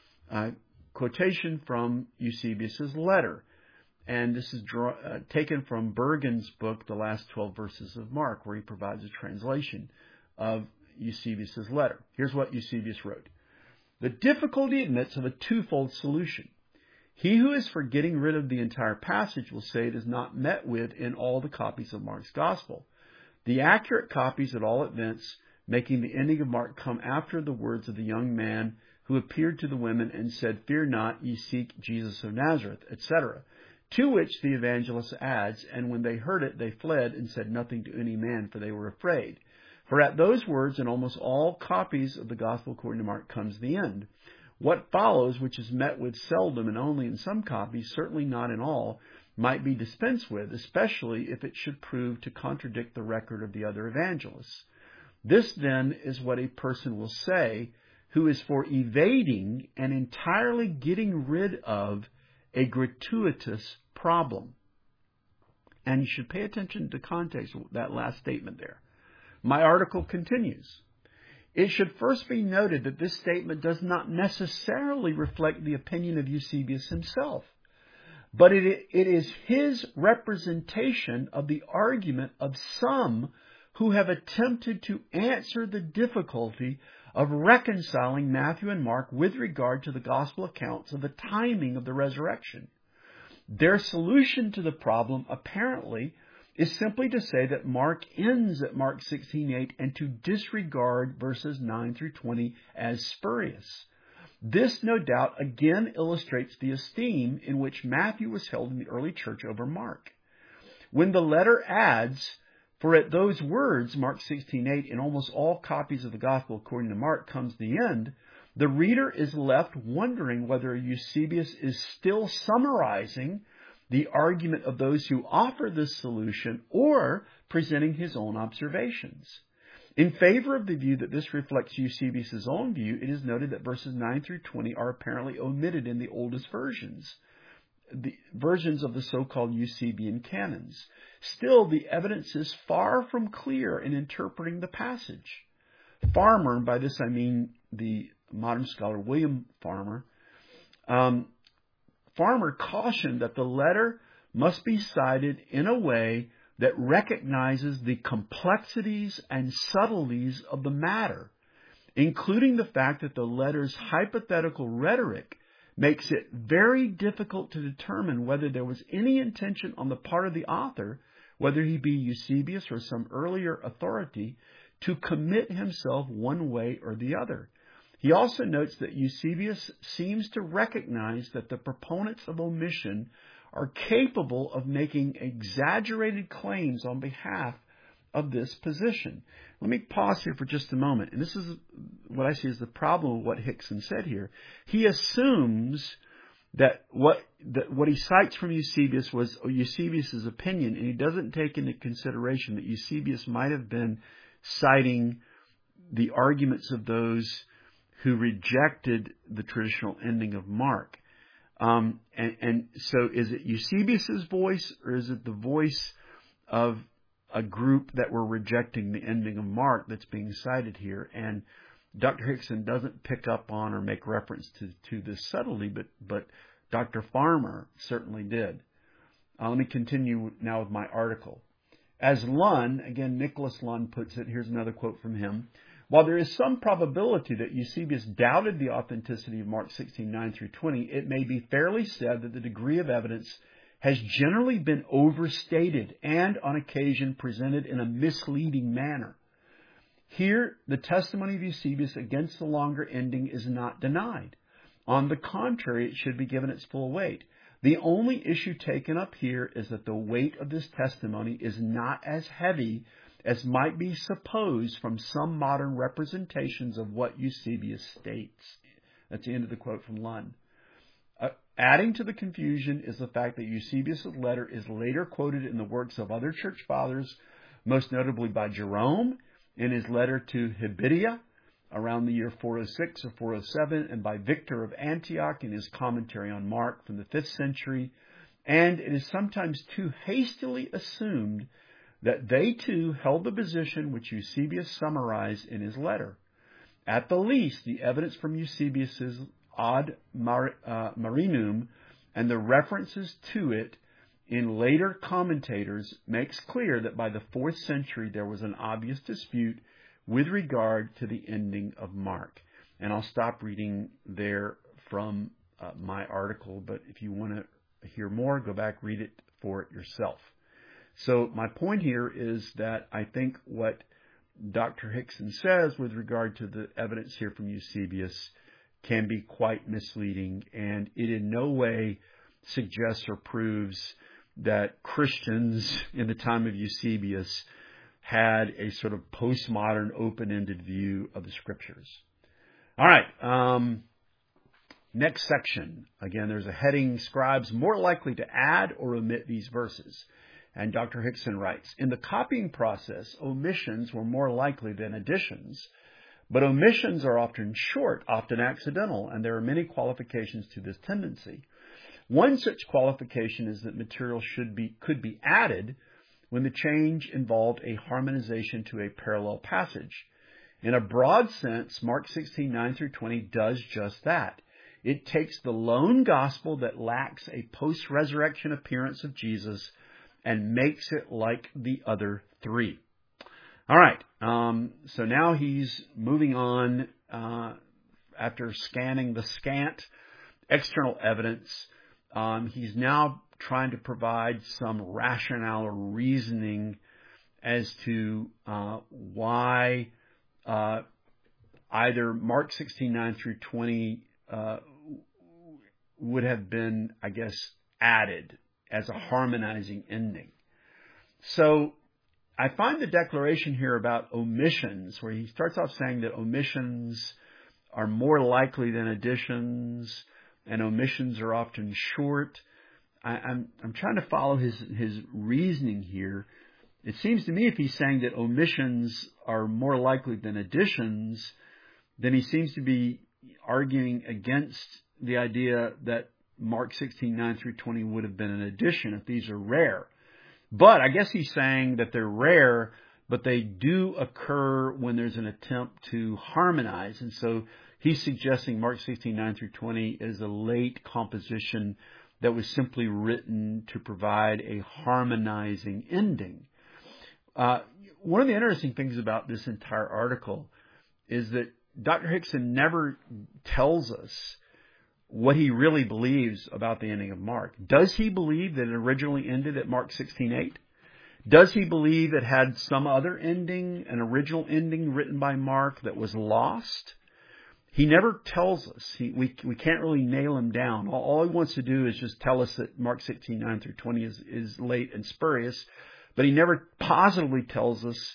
quotation from Eusebius' letter. And this is taken from Bergen's book, The Last 12 Verses of Mark, where he provides a translation of Eusebius' letter. Here's what Eusebius wrote. The difficulty admits of a twofold solution. He who is for getting rid of the entire passage will say it is not met with in all the copies of Mark's Gospel. The accurate copies, at all events, making the ending of Mark come after the words of the young man who appeared to the women and said, "Fear not, ye seek Jesus of Nazareth," etc. To which the evangelist adds, "And when they heard it, they fled and said nothing to any man, for they were afraid." For at those words, in almost all copies of the Gospel according to Mark, comes the end. What follows, which is met with seldom and only in some copies, certainly not in all, might be dispensed with, especially if it should prove to contradict the record of the other evangelists. This, then, is what a person will say who is for evading and entirely getting rid of a gratuitous problem. And you should pay attention to context of that last statement there. My article continues. It should first be noted that this statement does not necessarily reflect the opinion of Eusebius himself, but it is his representation of the argument of some who have attempted to answer the difficulty of reconciling Matthew and Mark with regard to the gospel accounts of the timing of the resurrection. Their solution to the problem, apparently, is simply to say that Mark ends at Mark 16:8 and to disregard verses 9 through 20 as spurious. This, no doubt, again illustrates the esteem in which Matthew was held in the early church over Mark. When the letter adds, "For at those words," Mark 16:8, in almost all copies of the Gospel according to Mark comes the end, the reader is left wondering whether Eusebius is still summarizing the argument of those who offer this solution or presenting his own observations. In favor of the view that this reflects Eusebius' own view, it is noted that verses 9 through 20 are apparently omitted in the oldest versions, the versions of the so-called Eusebian canons. Still, the evidence is far from clear in interpreting the passage. Farmer, and by this I mean the modern scholar William Farmer, Farmer cautioned that the letter must be cited in a way that recognizes the complexities and subtleties of the matter, including the fact that the letter's hypothetical rhetoric makes it very difficult to determine whether there was any intention on the part of the author, whether he be Eusebius or some earlier authority, to commit himself one way or the other. He also notes that Eusebius seems to recognize that the proponents of omission are capable of making exaggerated claims on behalf of this position. Let me pause here for just a moment. And this is what I see as the problem of what Hickson said here. He assumes that what he cites from Eusebius was Eusebius' opinion, and he doesn't take into consideration that Eusebius might have been citing the arguments of those who rejected the traditional ending of Mark. And so is it Eusebius' voice, or is it the voice of a group that were rejecting the ending of Mark that's being cited here? And Dr. Hickson doesn't pick up on or make reference to this subtlety, but Dr. Farmer certainly did. Let me continue now with my article. As Lunn, again, Nicholas Lunn puts it, here's another quote from him. While there is some probability that Eusebius doubted the authenticity of Mark 16:9 through 20, it may be fairly said that the degree of evidence has generally been overstated and, on occasion, presented in a misleading manner. Here, the testimony of Eusebius against the longer ending is not denied. On the contrary, it should be given its full weight. The only issue taken up here is that the weight of this testimony is not as heavy as might be supposed from some modern representations of what Eusebius states. That's the end of the quote from Lunn. Adding to the confusion is the fact that Eusebius' letter is later quoted in the works of other church fathers, most notably by Jerome in his letter to Hybidia around the year 406 or 407, and by Victor of Antioch in his commentary on Mark from the 5th century. And it is sometimes too hastily assumed that they too held the position which Eusebius summarized in his letter. At the least, the evidence from Eusebius' Ad Marinum and the references to it in later commentators makes clear that by the 4th century there was an obvious dispute with regard to the ending of Mark. And I'll stop reading there from my article, but if you want to hear more, go back, read it for it yourself. So my point here is that I think what Dr. Hickson says with regard to the evidence here from Eusebius can be quite misleading, and it in no way suggests or proves that Christians in the time of Eusebius had a sort of postmodern, open-ended view of the Scriptures. All right, next section. Again, there's a heading, Scribes more likely to add or omit these verses. And Dr. Hickson writes, in the copying process, omissions were more likely than additions, but omissions are often short, often accidental, and there are many qualifications to this tendency. One such qualification is that material could be added when the change involved a harmonization to a parallel passage. In a broad sense, Mark 16:9 through 20 does just that. It takes the lone gospel that lacks a post-resurrection appearance of Jesus and makes it like the other three. All right, so now he's moving on after scanning the scant external evidence. He's now trying to provide some rationale or reasoning as to why either Mark 16:9 through 20 would have been, I guess, added as a harmonizing ending. So I find the declaration here about omissions, where he starts off saying that omissions are more likely than additions, and omissions are often short. I'm trying to follow his reasoning here. It seems to me if he's saying that omissions are more likely than additions, then he seems to be arguing against the idea that Mark 16:9 through 20 would have been an addition if these are rare. But I guess he's saying that they're rare, but they do occur when there's an attempt to harmonize. And so he's suggesting Mark 16:9 through 20 is a late composition that was simply written to provide a harmonizing ending. One of the interesting things about this entire article is that Dr. Hickson never tells us what he really believes about the ending of Mark. Does he believe that it originally ended at Mark 16:8? Does he believe it had some other ending, an original ending written by Mark that was lost? He never tells us. We can't really nail him down. All he wants to do is just tell us that Mark 16:9 through 20 is late and spurious, but he never positively tells us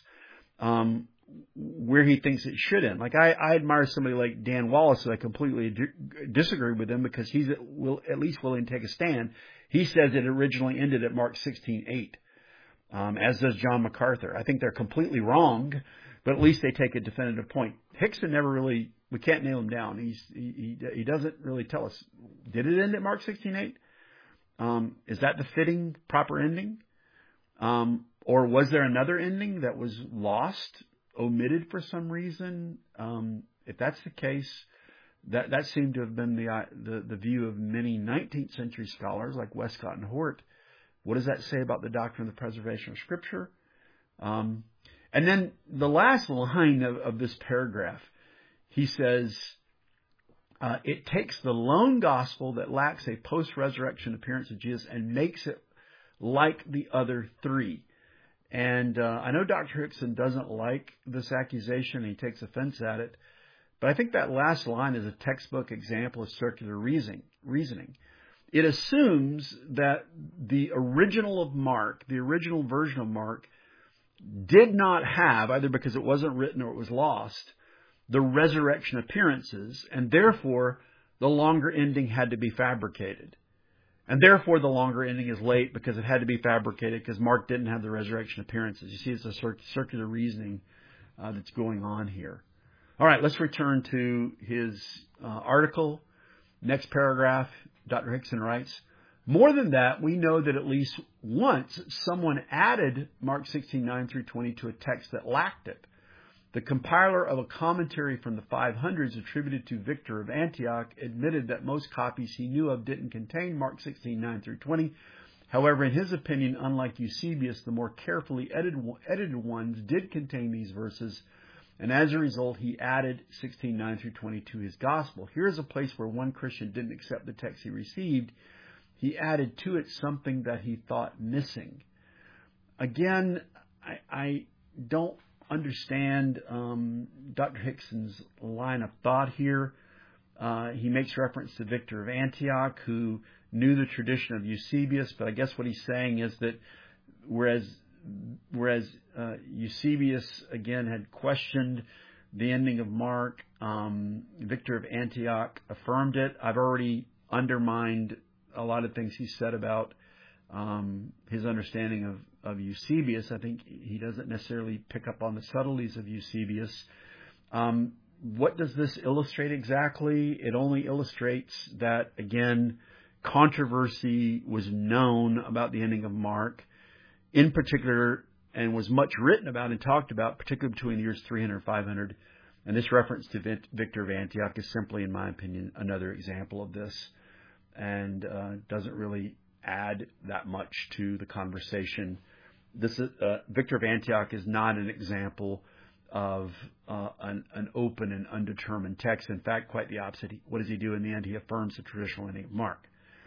where he thinks it should end. Like I admire somebody like Dan Wallace, and I completely disagree with him because he's at least willing to take a stand. He says it originally ended at Mark 16:8, as does John MacArthur. I think they're completely wrong, but at least they take a definitive point. Hickson never really, we can't nail him down. He doesn't really tell us. Did it end at Mark 16:8? Is that the fitting, proper ending? Or was there another ending that was lost, omitted for some reason? If that's the case, that seemed to have been the view of many 19th century scholars like Westcott and Hort. What does that say about the doctrine of the preservation of Scripture? And then the last line of this paragraph, he says, it takes the lone gospel that lacks a post-resurrection appearance of Jesus and makes it like the other three. And I know Dr. Hickson doesn't like this accusation. He takes offense at it. But I think that last line is a textbook example of circular reasoning. It assumes that the original of Mark, the original version of Mark, did not have, either because it wasn't written or it was lost, the resurrection appearances, and therefore the longer ending had to be fabricated. And therefore the longer ending is late because it had to be fabricated because Mark didn't have the resurrection appearances. You see, it's a circular reasoning that's going on here. All right, let's return to his article. Next paragraph, Dr. Hickson writes, more than that, we know that at least once someone added Mark 16:9 through 20 to a text that lacked it. The compiler of a commentary from the 500s attributed to Victor of Antioch admitted that most copies he knew of didn't contain Mark 16:9 through 20. However, in his opinion, unlike Eusebius, the more carefully edited ones did contain these verses, and as a result, he added 16:9 through 20 to his gospel. Here's a place where one Christian didn't accept the text he received. He added to it something that he thought missing. Again, I don't understand Dr. Hickson's line of thought here. He makes reference to Victor of Antioch, who knew the tradition of Eusebius, but I guess what he's saying is that whereas Eusebius, again, had questioned the ending of Mark, Victor of Antioch affirmed it. I've already undermined a lot of things he said about his understanding of Eusebius. I think he doesn't necessarily pick up on the subtleties of Eusebius. What does this illustrate exactly? It only illustrates that, again, controversy was known about the ending of Mark, in particular, and was much written about and talked about, particularly between the years 300 and 500. And this reference to Victor of Antioch is simply, in my opinion, another example of this, and doesn't really add that much to the conversation. This Victor of Antioch is not an example of an open and undetermined text. In fact, quite the opposite. What does he do in the end? He affirms the traditional ending of Mark.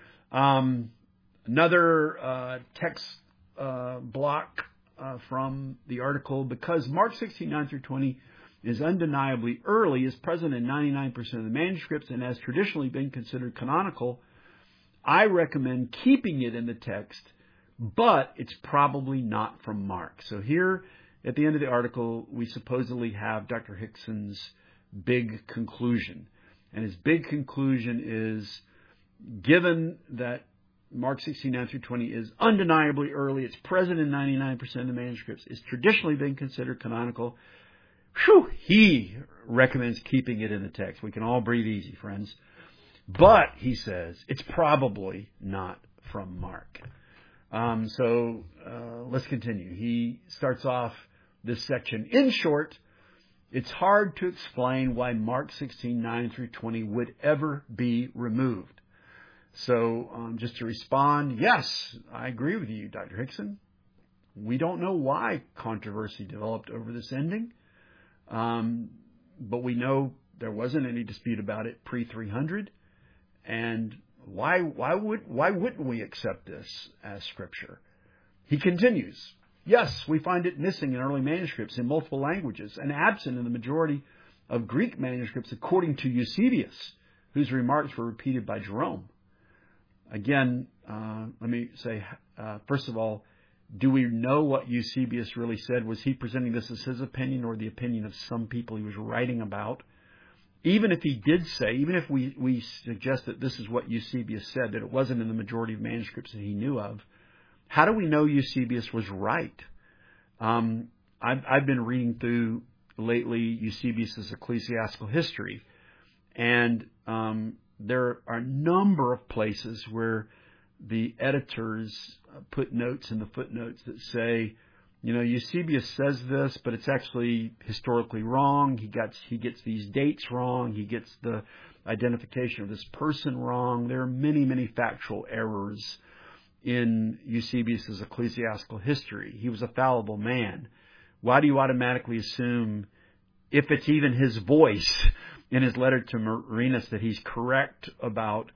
Another text block from the article: because Mark 16:9 through 20 is undeniably early, is present in 99% of the manuscripts, and has traditionally been considered canonical, I recommend keeping it in the text, but it's probably not from Mark. So here, at the end of the article, we supposedly have Dr. Hickson's big conclusion. And his big conclusion is, given that Mark 16:9 through 20 is undeniably early, it's present in 99% of the manuscripts, it's traditionally been considered canonical, he recommends keeping it in the text. We can all breathe easy, friends. But, he says, it's probably not from Mark. So let's continue. He starts off this section. In short, it's hard to explain why Mark 16:9 through 20 would ever be removed. So just to respond, yes, I agree with you, Dr. Hickson. We don't know why controversy developed over this ending. But we know there wasn't any dispute about it pre-300. And why wouldn't we accept this as Scripture? He continues, yes, we find it missing in early manuscripts in multiple languages and absent in the majority of Greek manuscripts, according to Eusebius, whose remarks were repeated by Jerome. Again, let me say, first of all, do we know what Eusebius really said? Was he presenting this as his opinion or the opinion of some people he was writing about? Even if he did say, even if we suggest that this is what Eusebius said, that it wasn't in the majority of manuscripts that he knew of, how do we know Eusebius was right? I've been reading through lately Eusebius' ecclesiastical history, and there are a number of places where the editors put notes in the footnotes that say, Eusebius says this, but it's actually historically wrong. He gets these dates wrong. He gets the identification of this person wrong. There are many, many factual errors in Eusebius' ecclesiastical history. He was a fallible man. Why do you automatically assume, if it's even his voice in his letter to Marinus, that he's correct about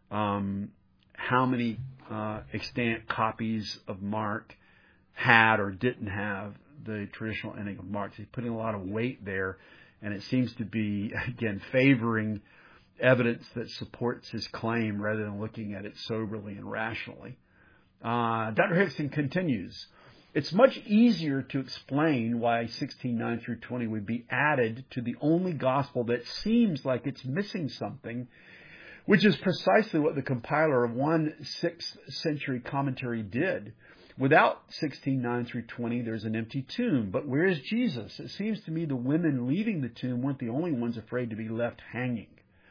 how many extant copies of Mark had or didn't have the traditional ending of Mark? He's putting a lot of weight there, and it seems to be, again, favoring evidence that supports his claim rather than looking at it soberly and rationally. Dr. Hickson continues, it's much easier to explain why 16:9 through 20 would be added to the only gospel that seems like it's missing something, which is precisely what the compiler of one 6th century commentary did. Without 16:9 through 20, there's an empty tomb. But where is Jesus? It seems to me the women leaving the tomb weren't the only ones afraid to be left hanging.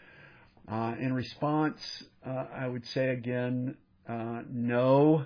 In response, I would say again, no.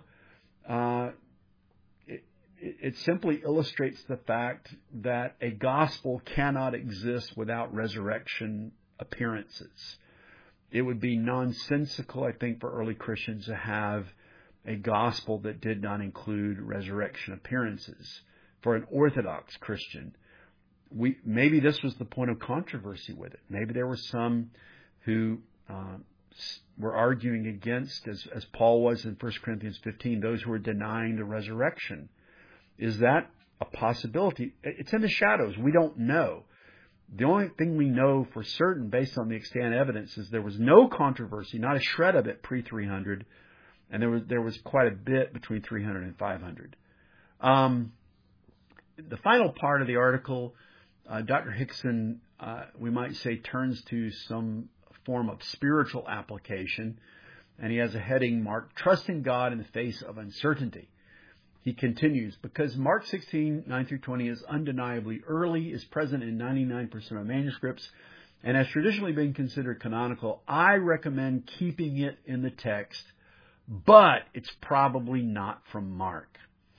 It simply illustrates the fact that a gospel cannot exist without resurrection appearances. It would be nonsensical, I think, for early Christians to have a gospel that did not include resurrection appearances. For an Orthodox Christian, maybe this was the point of controversy with it. Maybe there were some who were arguing against, as Paul was in 1 Corinthians 15, those who were denying the resurrection. Is that a possibility? It's in the shadows. We don't know. The only thing we know for certain, based on the extant evidence, is there was no controversy, not a shred of it pre-300, and there was quite a bit between 300 and 500. The final part of the article, Dr. Hickson, we might say, turns to some form of spiritual application, and he has a heading marked, Trusting God in the Face of Uncertainty. He continues, because Mark 16:9 through 20 is undeniably early, is present in 99% of manuscripts, and has traditionally been considered canonical, I recommend keeping it in the text, but it's probably not from Mark.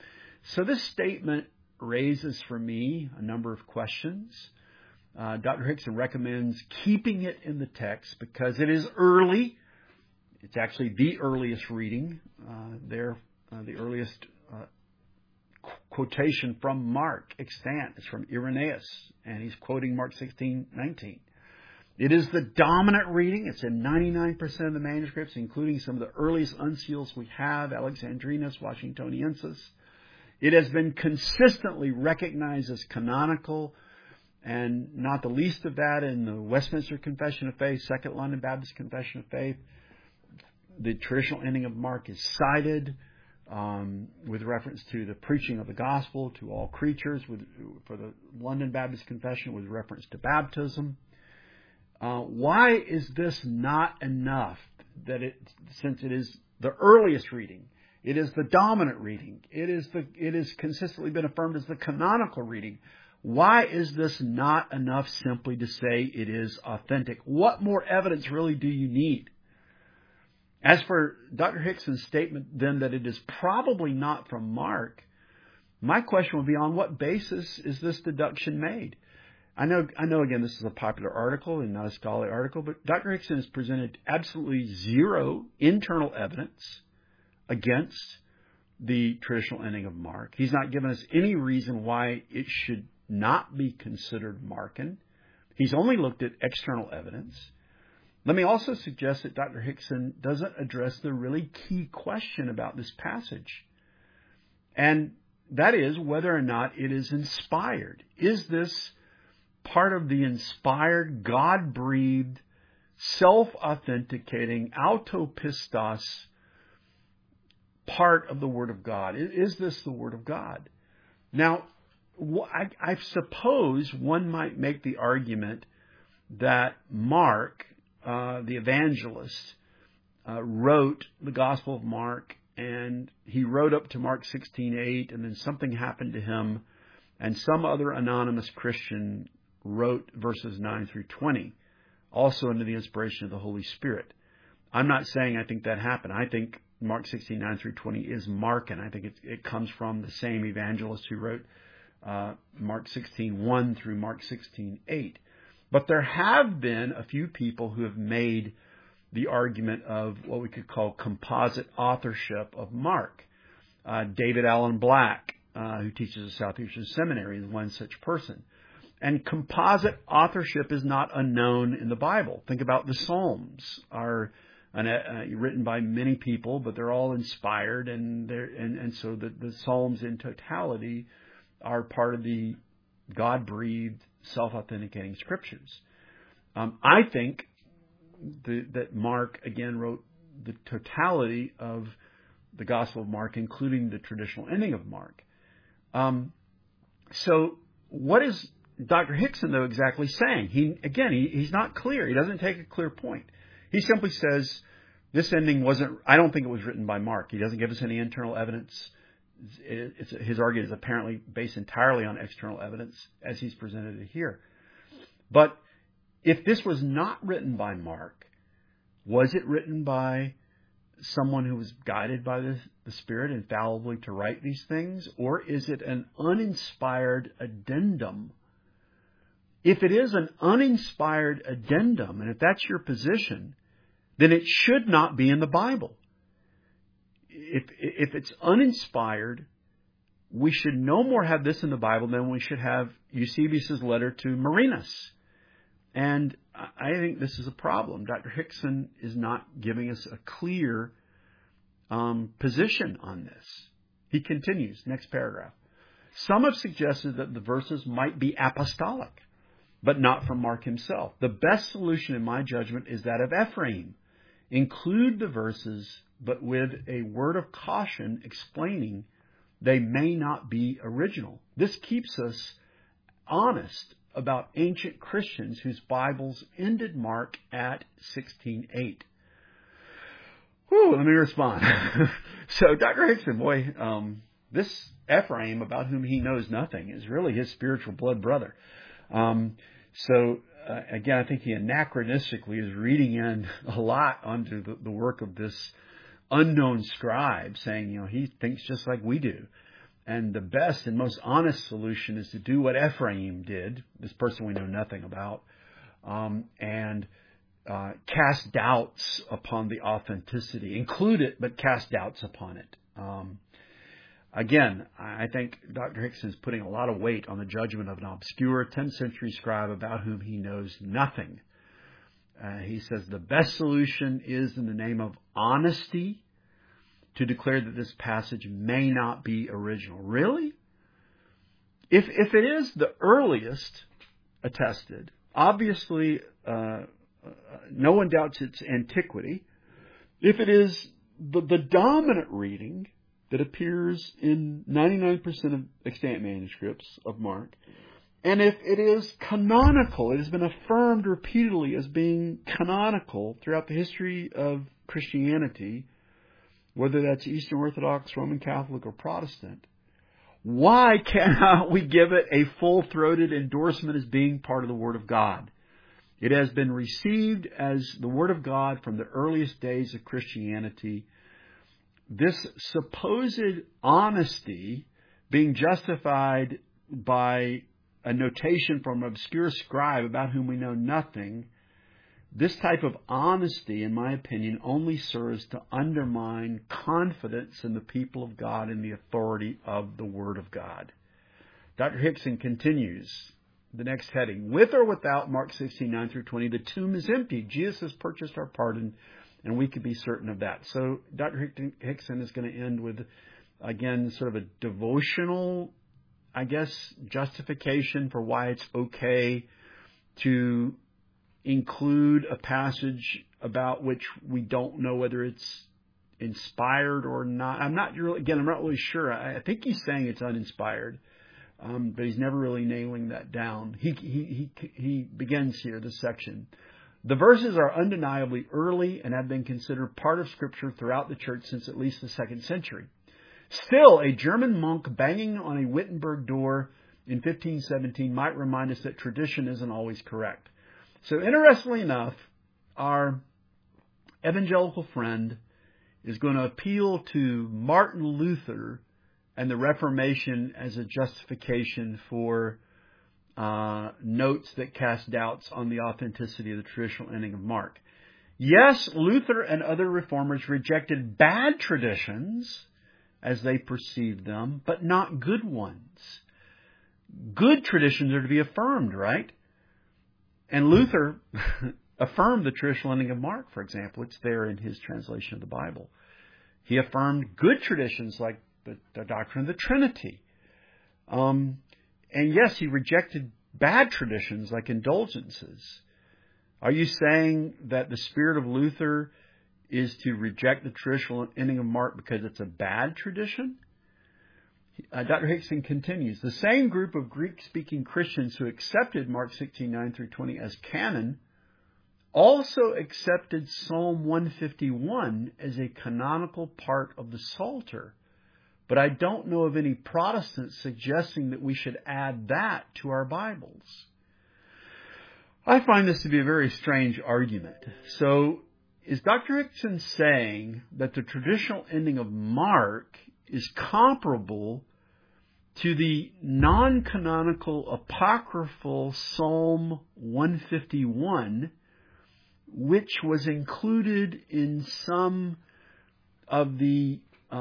So this statement raises for me a number of questions. Dr. Hickson recommends keeping it in the text because it is early. It's actually the earliest reading. The earliest quotation from Mark extant is from Irenaeus, and he's quoting Mark 16:19. It is the dominant reading. It's in 99% of the manuscripts, including some of the earliest uncials we have, Alexandrinus, Washingtoniensis. It has been consistently recognized as canonical, and not the least of that in the Westminster Confession of Faith, Second London Baptist Confession of Faith. The traditional ending of Mark is cited with reference to the preaching of the gospel to all creatures, for the London Baptist Confession with reference to baptism. Why is this not enough? Since it is the earliest reading, it is the dominant reading, it is consistently been affirmed as the canonical reading. Why is this not enough simply to say it is authentic? What more evidence really do you need? As for Dr. Hickson's statement then that it is probably not from Mark, my question would be, on what basis is this deduction made? I know again, this is a popular article and not a scholarly article, but Dr. Hickson has presented absolutely zero internal evidence against the traditional ending of Mark. He's not given us any reason why it should not be considered Markan. He's only looked at external evidence. Let me also suggest that Dr. Hickson doesn't address the really key question about this passage, and that is whether or not it is inspired. Is this part of the inspired, God-breathed, self-authenticating, autopistos part of the Word of God? Is this the Word of God? Now, I suppose one might make the argument that Mark, the evangelist, wrote the Gospel of Mark, and he wrote up to Mark 16:8, and then something happened to him, and some other anonymous Christian wrote verses 9 through 20, also under the inspiration of the Holy Spirit. I'm not saying I think that happened. I think Mark 16:9 through 20 is Markan. I think it comes from the same evangelist who wrote Mark 16:1 through Mark 16:8. But there have been a few people who have made the argument of what we could call composite authorship of Mark. David Allen Black, who teaches at Southeastern Seminary, is one such person. And composite authorship is not unknown in the Bible. Think about the Psalms are written by many people, but they're all inspired, and so the Psalms in totality are part of the God-breathed, self-authenticating scriptures. I think that Mark, again, wrote the totality of the Gospel of Mark, including the traditional ending of Mark. So what is Dr. Hickson, though, exactly saying? He's not clear. He doesn't take a clear point. He simply says, this ending I don't think it was written by Mark. He doesn't give us any internal evidence. His argument is apparently based entirely on external evidence, as he's presented it here. But if this was not written by Mark, was it written by someone who was guided by the Spirit infallibly to write these things? Or is it an uninspired addendum? If it is an uninspired addendum, and if that's your position, then it should not be in the Bible. If it's uninspired, we should no more have this in the Bible than we should have Eusebius' letter to Marinus. And I think this is a problem. Dr. Hickson is not giving us a clear position on this. He continues, next paragraph. Some have suggested that the verses might be apostolic, but not from Mark himself. The best solution, in my judgment, is that of Ephraim. Include the verses, but with a word of caution explaining they may not be original. This keeps us honest about ancient Christians whose Bibles ended Mark at 16:8. Let me respond. So Dr. Hickson, this Ephraim, about whom he knows nothing, is really his spiritual blood brother. Again, I think he anachronistically is reading in a lot onto the work of this unknown scribe, saying, he thinks just like we do. And the best and most honest solution is to do what Ephraim did, this person we know nothing about, and cast doubts upon the authenticity. Include it, but cast doubts upon it. Again, I think Dr. Hickson is putting a lot of weight on the judgment of an obscure 10th century scribe about whom he knows nothing. He says the best solution is, in the name of honesty, to declare that this passage may not be original. Really? If it is the earliest attested, obviously no one doubts its antiquity. If it is the dominant reading that appears in 99% of extant manuscripts of Mark, and if it is canonical, it has been affirmed repeatedly as being canonical throughout the history of Christianity, whether that's Eastern Orthodox, Roman Catholic, or Protestant, why cannot we give it a full-throated endorsement as being part of the Word of God? It has been received as the Word of God from the earliest days of Christianity. This supposed honesty being justified by a notation from an obscure scribe about whom we know nothing, this type of honesty, in my opinion, only serves to undermine confidence in the people of God and the authority of the Word of God. Dr. Hickson continues, the next heading, with or without Mark 16:9 through 20, the tomb is empty. Jesus has purchased our pardon, and we can be certain of that. So Dr. Hickson is going to end with, again, sort of a devotional, I guess, justification for why it's okay to include a passage about which we don't know whether it's inspired or not. I'm not really sure. I think he's saying it's uninspired, but he's never really nailing that down. He begins here, this section. The verses are undeniably early and have been considered part of Scripture throughout the church since at least the 2nd century. Still, a German monk banging on a Wittenberg door in 1517 might remind us that tradition isn't always correct. So interestingly enough, our evangelical friend is going to appeal to Martin Luther and the Reformation as a justification for notes that cast doubts on the authenticity of the traditional ending of Mark. Yes, Luther and other reformers rejected bad traditions as they perceived them, but not good ones. Good traditions are to be affirmed, right? And Luther affirmed the traditional ending of Mark, for example. It's there in his translation of the Bible. He affirmed good traditions like the doctrine of the Trinity. And yes, he rejected bad traditions like indulgences. Are you saying that the spirit of Luther is to reject the traditional ending of Mark because it's a bad tradition? Dr. Hickson continues, the same group of Greek-speaking Christians who accepted Mark 16:9 through 20 as canon also accepted Psalm 151 as a canonical part of the Psalter. But I don't know of any Protestants suggesting that we should add that to our Bibles. I find this to be a very strange argument. So, is Dr. Hickson saying that the traditional ending of Mark is comparable to the non-canonical apocryphal Psalm 151, which was included in some of the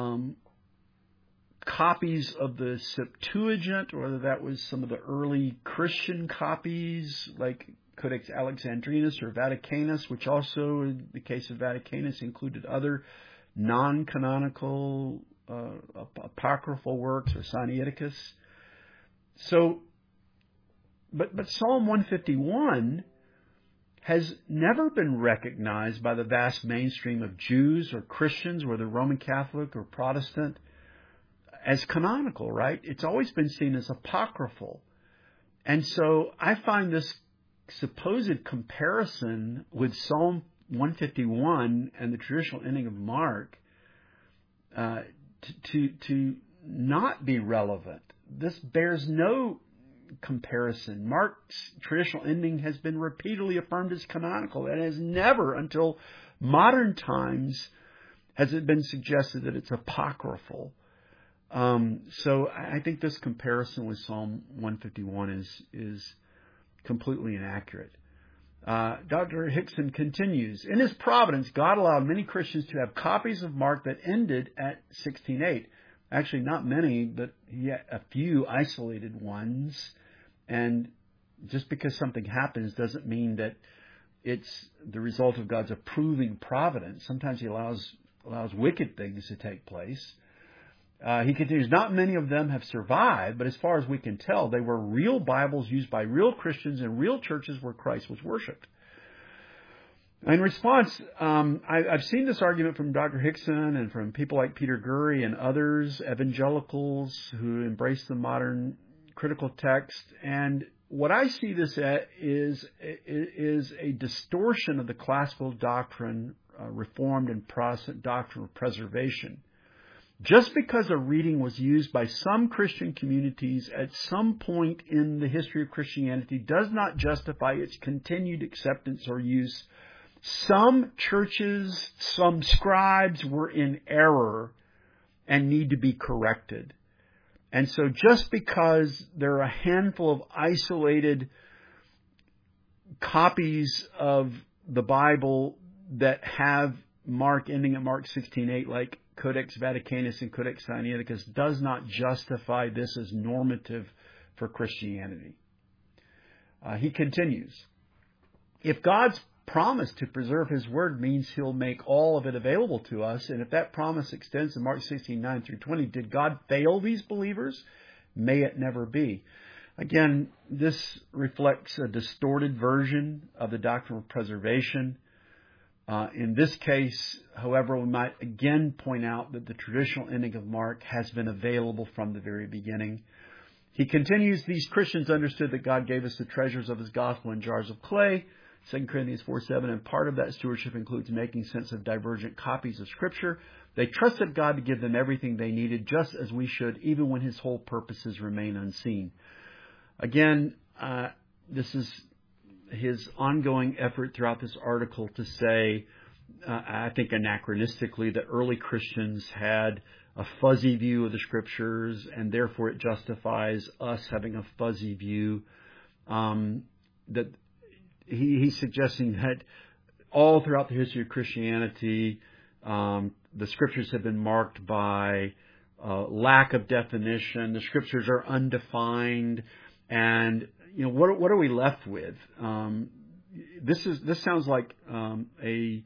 copies of the Septuagint, or whether that was some of the early Christian copies, like Codex Alexandrinus or Vaticanus, which also, in the case of Vaticanus, included other non-canonical apocryphal works, or Sinaiticus. So, but Psalm 151 has never been recognized by the vast mainstream of Jews or Christians, whether Roman Catholic or Protestant, as canonical, right? It's always been seen as apocryphal. And so I find this supposed comparison with Psalm 151 and the traditional ending of Mark to not be relevant. This bears no comparison. Mark's traditional ending has been repeatedly affirmed as canonical, and has never, until modern times, has it been suggested that it's apocryphal. So I think this comparison with Psalm 151 is completely inaccurate. Dr. Hickson continues, in his providence, God allowed many Christians to have copies of Mark that ended at 16:8. Actually, not many, but yet a few isolated ones. And just because something happens doesn't mean that it's the result of God's approving providence. Sometimes He allows wicked things to take place. He continues, not many of them have survived, but as far as we can tell, they were real Bibles used by real Christians in real churches where Christ was worshipped. In response, I've seen this argument from Dr. Hickson and from people like Peter Gurry and others, evangelicals who embrace the modern critical text. And what I see this at is a distortion of the classical doctrine, Reformed and Protestant doctrine of preservation. Just because a reading was used by some Christian communities at some point in the history of Christianity does not justify its continued acceptance or use. Some churches, some scribes were in error and need to be corrected. And so just because there are a handful of isolated copies of the Bible that have Mark ending at Mark 16:8, like Codex Vaticanus and Codex Sinaiticus, does not justify this as normative for Christianity. He continues, if God's promise to preserve His Word means He'll make all of it available to us, and if that promise extends to Mark 16:9 through 20, did God fail these believers? May it never be. Again, this reflects a distorted version of the doctrine of preservation. In this case, however, we might again point out that the traditional ending of Mark has been available from the very beginning. He continues, these Christians understood that God gave us the treasures of His gospel in jars of clay, 2 Corinthians 4:7, and part of that stewardship includes making sense of divergent copies of Scripture. They trusted God to give them everything they needed, just as we should, even when His whole purposes remain unseen. Again, this is his ongoing effort throughout this article to say, I think anachronistically, that early Christians had a fuzzy view of the Scriptures, and therefore it justifies us having a fuzzy view. That he's suggesting that all throughout the history of Christianity, the Scriptures have been marked by lack of definition. The Scriptures are undefined, and what are we left with? This sounds like a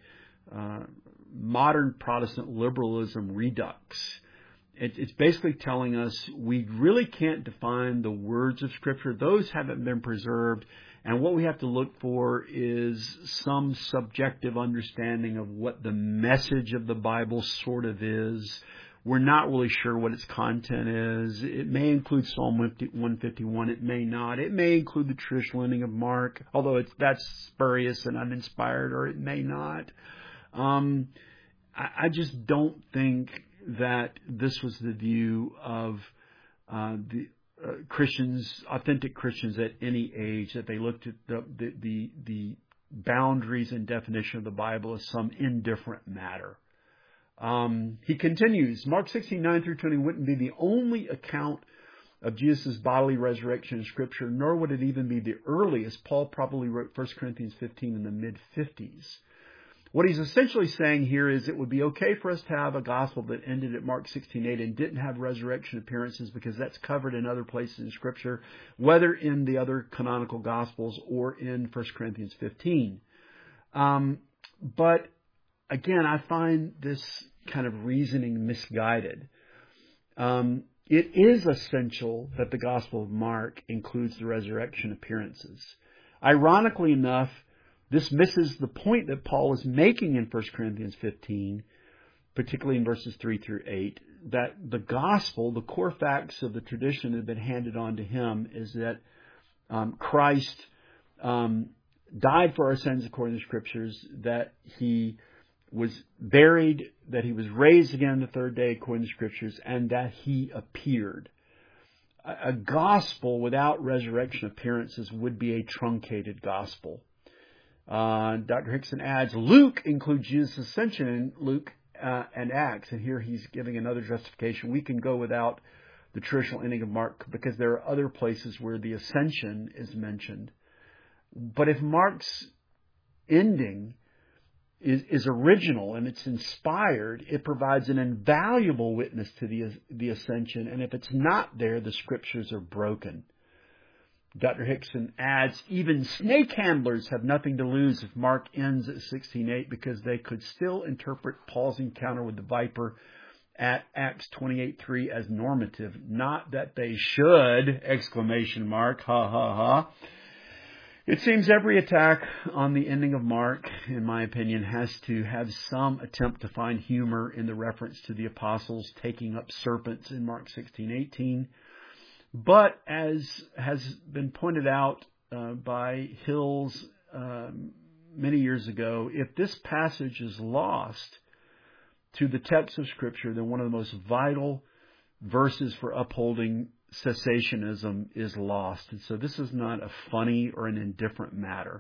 modern Protestant liberalism redux. It's basically telling us we really can't define the words of Scripture. Those haven't been preserved. And what we have to look for is some subjective understanding of what the message of the Bible sort of is. We're not really sure what its content is. It may include Psalm 151. It may not. It may include the traditional ending of Mark, although that's spurious and uninspired, or it may not. I just don't think that this was the view of the Christians, authentic Christians at any age, that they looked at the boundaries and definition of the Bible as some indifferent matter. He continues, Mark 16:9 through 20 wouldn't be the only account of Jesus' bodily resurrection in Scripture, nor would it even be the earliest. Paul probably wrote 1 Corinthians 15 in the mid-50s. What he's essentially saying here is it would be okay for us to have a gospel that ended at Mark 16:8 and didn't have resurrection appearances, because that's covered in other places in Scripture, whether in the other canonical gospels or in 1 Corinthians 15. But again, I find this kind of reasoning misguided. It is essential that the Gospel of Mark includes the resurrection appearances. Ironically enough, this misses the point that Paul is making in 1 Corinthians 15, particularly in verses 3 through 8, that the gospel, the core facts of the tradition that have been handed on to him, is that Christ died for our sins according to the Scriptures, that He was buried, that He was raised again the third day according to the Scriptures, and that He appeared. A gospel without resurrection appearances would be a truncated gospel. Dr. Hickson adds, Luke includes Jesus' ascension in Luke and Acts, and here he's giving another justification. We can go without the traditional ending of Mark because there are other places where the ascension is mentioned. But if Mark's ending is original and it's inspired, it provides an invaluable witness to the ascension. And if it's not there, the scriptures are broken. Dr. Hickson adds, even snake handlers have nothing to lose if Mark ends at 16:8 because they could still interpret Paul's encounter with the viper at Acts 28:3 as normative. Not that they should! Exclamation mark. Ha ha ha. It seems every attack on the ending of Mark, in my opinion, has to have some attempt to find humor in the reference to the apostles taking up serpents in Mark 16:18. But as has been pointed out by Hills many years ago, if this passage is lost to the text of Scripture, then one of the most vital verses for upholding cessationism is lost. And so this is not a funny or an indifferent matter.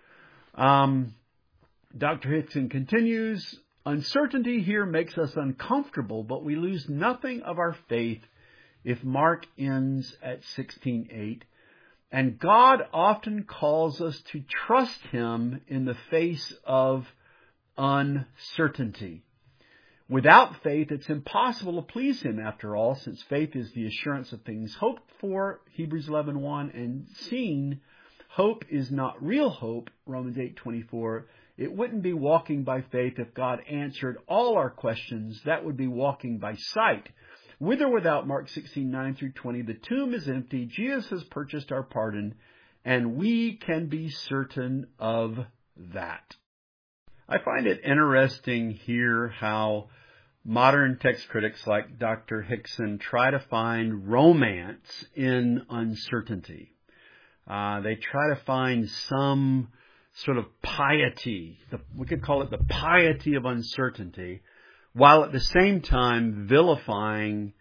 Dr. Hickson continues, uncertainty here makes us uncomfortable, but we lose nothing of our faith if Mark ends at 16:8. And God often calls us to trust Him in the face of uncertainty. Without faith, it's impossible to please Him, after all, since faith is the assurance of things hoped for, Hebrews 11:1, and seen. Hope is not real hope, Romans 8:24. It wouldn't be walking by faith if God answered all our questions. That would be walking by sight. With or without Mark 16:9 through 20, the tomb is empty, Jesus has purchased our pardon, and we can be certain of that. I find it interesting here how modern text critics like Dr. Hickson try to find romance in uncertainty. They try to find some sort of piety. We could call it the piety of uncertainty, while at the same time vilifying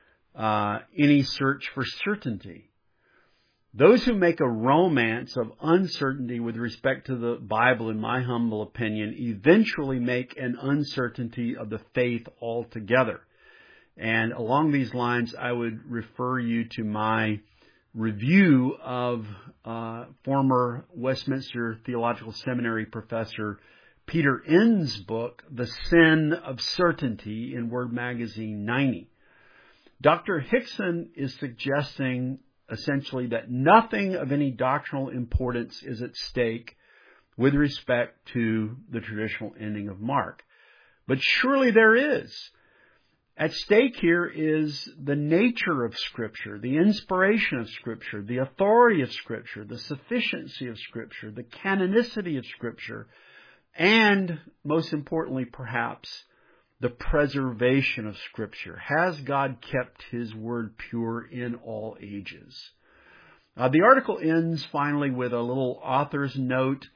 any search for certainty. Those who make a romance of uncertainty with respect to the Bible, in my humble opinion, eventually make an uncertainty of the faith altogether. And along these lines, I would refer you to my review of former Westminster Theological Seminary professor Peter Enns' book, The Sin of Certainty, in Word Magazine 90. Dr. Hickson is suggesting essentially that nothing of any doctrinal importance is at stake with respect to the traditional ending of Mark. But surely there is. At stake here is the nature of Scripture, the inspiration of Scripture, the authority of Scripture, the sufficiency of Scripture, the canonicity of Scripture, and, most importantly perhaps, the preservation of Scripture. Has God kept His Word pure in all ages? The article ends finally with a little author's note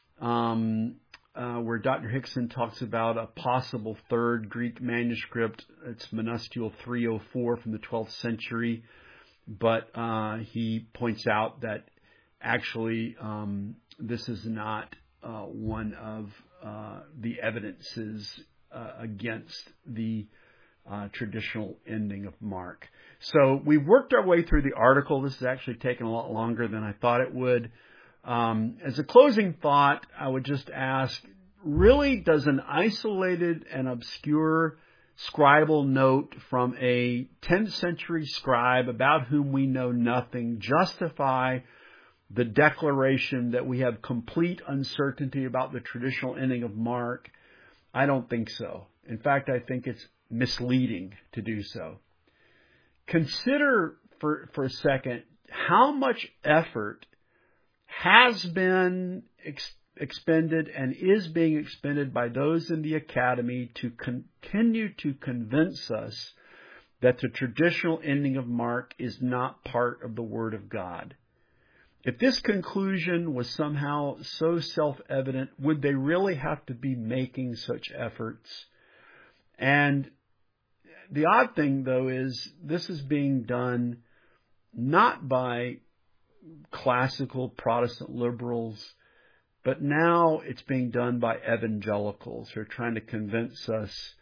where Dr. Hickson talks about a possible third Greek manuscript. It's Minuscule 304 from the 12th century. But he points out that actually this is not one of the evidences against the traditional ending of Mark. So we've worked our way through the article. This has actually taken a lot longer than I thought it would. As a closing thought, I would just ask, really does an isolated and obscure scribal note from a 10th century scribe about whom we know nothing justify the declaration that we have complete uncertainty about the traditional ending of Mark? I don't think so. In fact, I think it's misleading to do so. Consider for a second how much effort has been expended and is being expended by those in the academy to continue to convince us that the traditional ending of Mark is not part of the Word of God. If this conclusion was somehow so self-evident, would they really have to be making such efforts? And the odd thing, though, is this is being done not by classical Protestant liberals, but now it's being done by evangelicals who are trying to convince us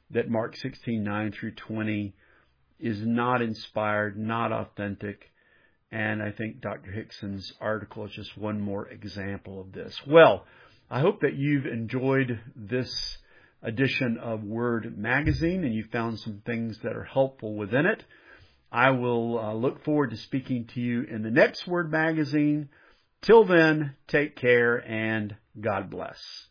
that Mark 16:9 through 20 is not inspired, not authentic. And I think Dr. Hickson's article is just one more example of this. Well, I hope that you've enjoyed this edition of Word Magazine and you found some things that are helpful within it. I will look forward to speaking to you in the next Word Magazine. Till then, take care and God bless.